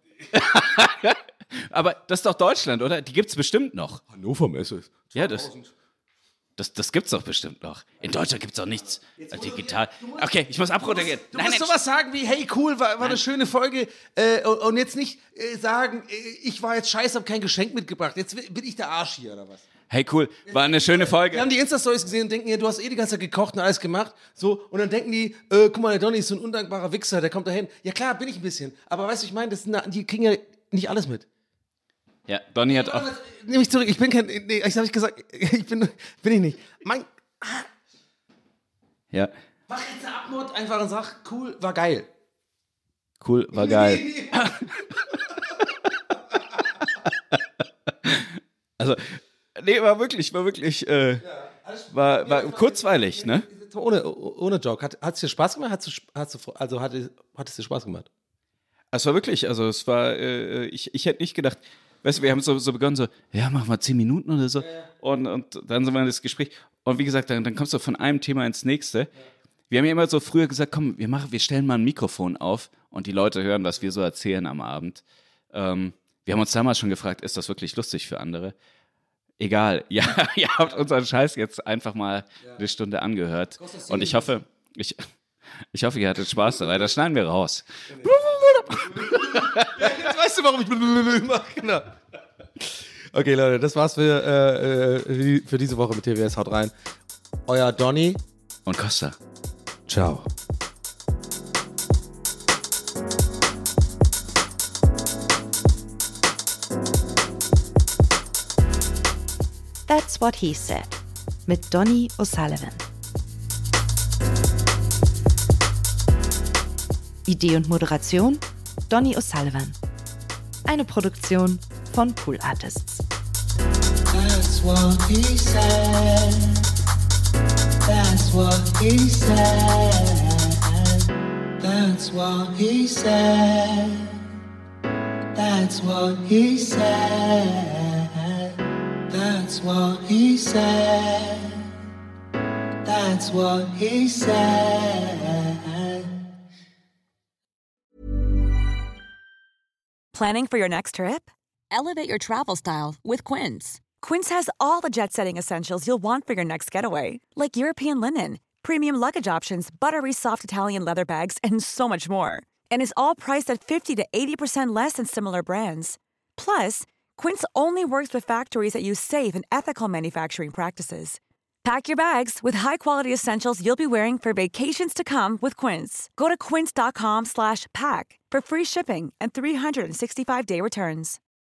Aber das ist doch Deutschland, oder? Die gibt's bestimmt noch. Hannover Messe. Ja, das... Das, das gibt's doch bestimmt noch. In Deutschland gibt's doch nichts äh, digital. Okay, ich muss abrotieren. Du musst sowas sagen wie, hey, cool, war, war eine schöne Folge äh, und, und jetzt nicht äh, sagen, äh, ich war jetzt scheiße, hab kein Geschenk mitgebracht. Jetzt bin ich der Arsch hier, oder was? Hey, cool, war eine schöne Folge. Wir haben die Insta-Stories gesehen und denken, ja, du hast eh die ganze Zeit gekocht und alles gemacht. So, und dann denken die, äh, guck mal, der Donny ist so ein undankbarer Wichser, der kommt da hin. Ja klar, bin ich ein bisschen. Aber weißt du, ich meine, das sind, die kriegen ja nicht alles mit. Ja, Donny hat auch... Nehme ich zurück, ich bin kein, nee, ich habe ich gesagt, ich bin, bin ich nicht. Mein, ah. Ja. Mach jetzt eine Abmord einfach und sag, cool, war geil. Cool, war geil. Also, nee, war wirklich, war wirklich, äh, war, war kurzweilig, ne? Ohne, ohne Joke. Hat es dir Spaß gemacht? Hat's, hat's, also hat, hat es dir Spaß gemacht? Es war wirklich, also es war, äh, ich, ich hätte nicht gedacht, weißt du, wir haben so, so begonnen, so, ja, machen wir zehn Minuten oder so. Ja, ja. Und, und dann sind wir in das Gespräch. Und wie gesagt, dann, dann kommst du von einem Thema ins nächste. Ja. Wir haben ja immer so früher gesagt, komm, wir machen, wir stellen mal ein Mikrofon auf und die Leute hören, was wir so erzählen am Abend. Ähm, wir haben uns damals schon gefragt, ist das wirklich lustig für andere? Egal, ja, ihr habt unseren Scheiß jetzt einfach mal ja. eine Stunde angehört. Und ich hoffe, ich, ich hoffe, ihr hattet Spaß dabei. Das schneiden wir raus. Ja, jetzt weißt du, warum ich mache. Genau. Okay, Leute, das war's für, äh, für diese Woche mit T W S. Haut rein. Euer Donny und Costa. Ciao. That's What He Said mit Donny O'Sullivan. Idee und Moderation Donny O'Sullivan. Eine Produktion von Pool Artists. That's what he said. That's what he said. That's what he said. That's what he said. That's what he said. That's what he said. Planning for your next trip? Elevate your travel style with Quince. Quince has all the jet-setting essentials you'll want for your next getaway, like European linen, premium luggage options, buttery soft Italian leather bags, and so much more. And is all priced at fifty to eighty percent less than similar brands. Plus, Quince only works with factories that use safe and ethical manufacturing practices. Pack your bags with high-quality essentials you'll be wearing for vacations to come with Quince. Go to quince.com slash pack for free shipping and three sixty-five day returns.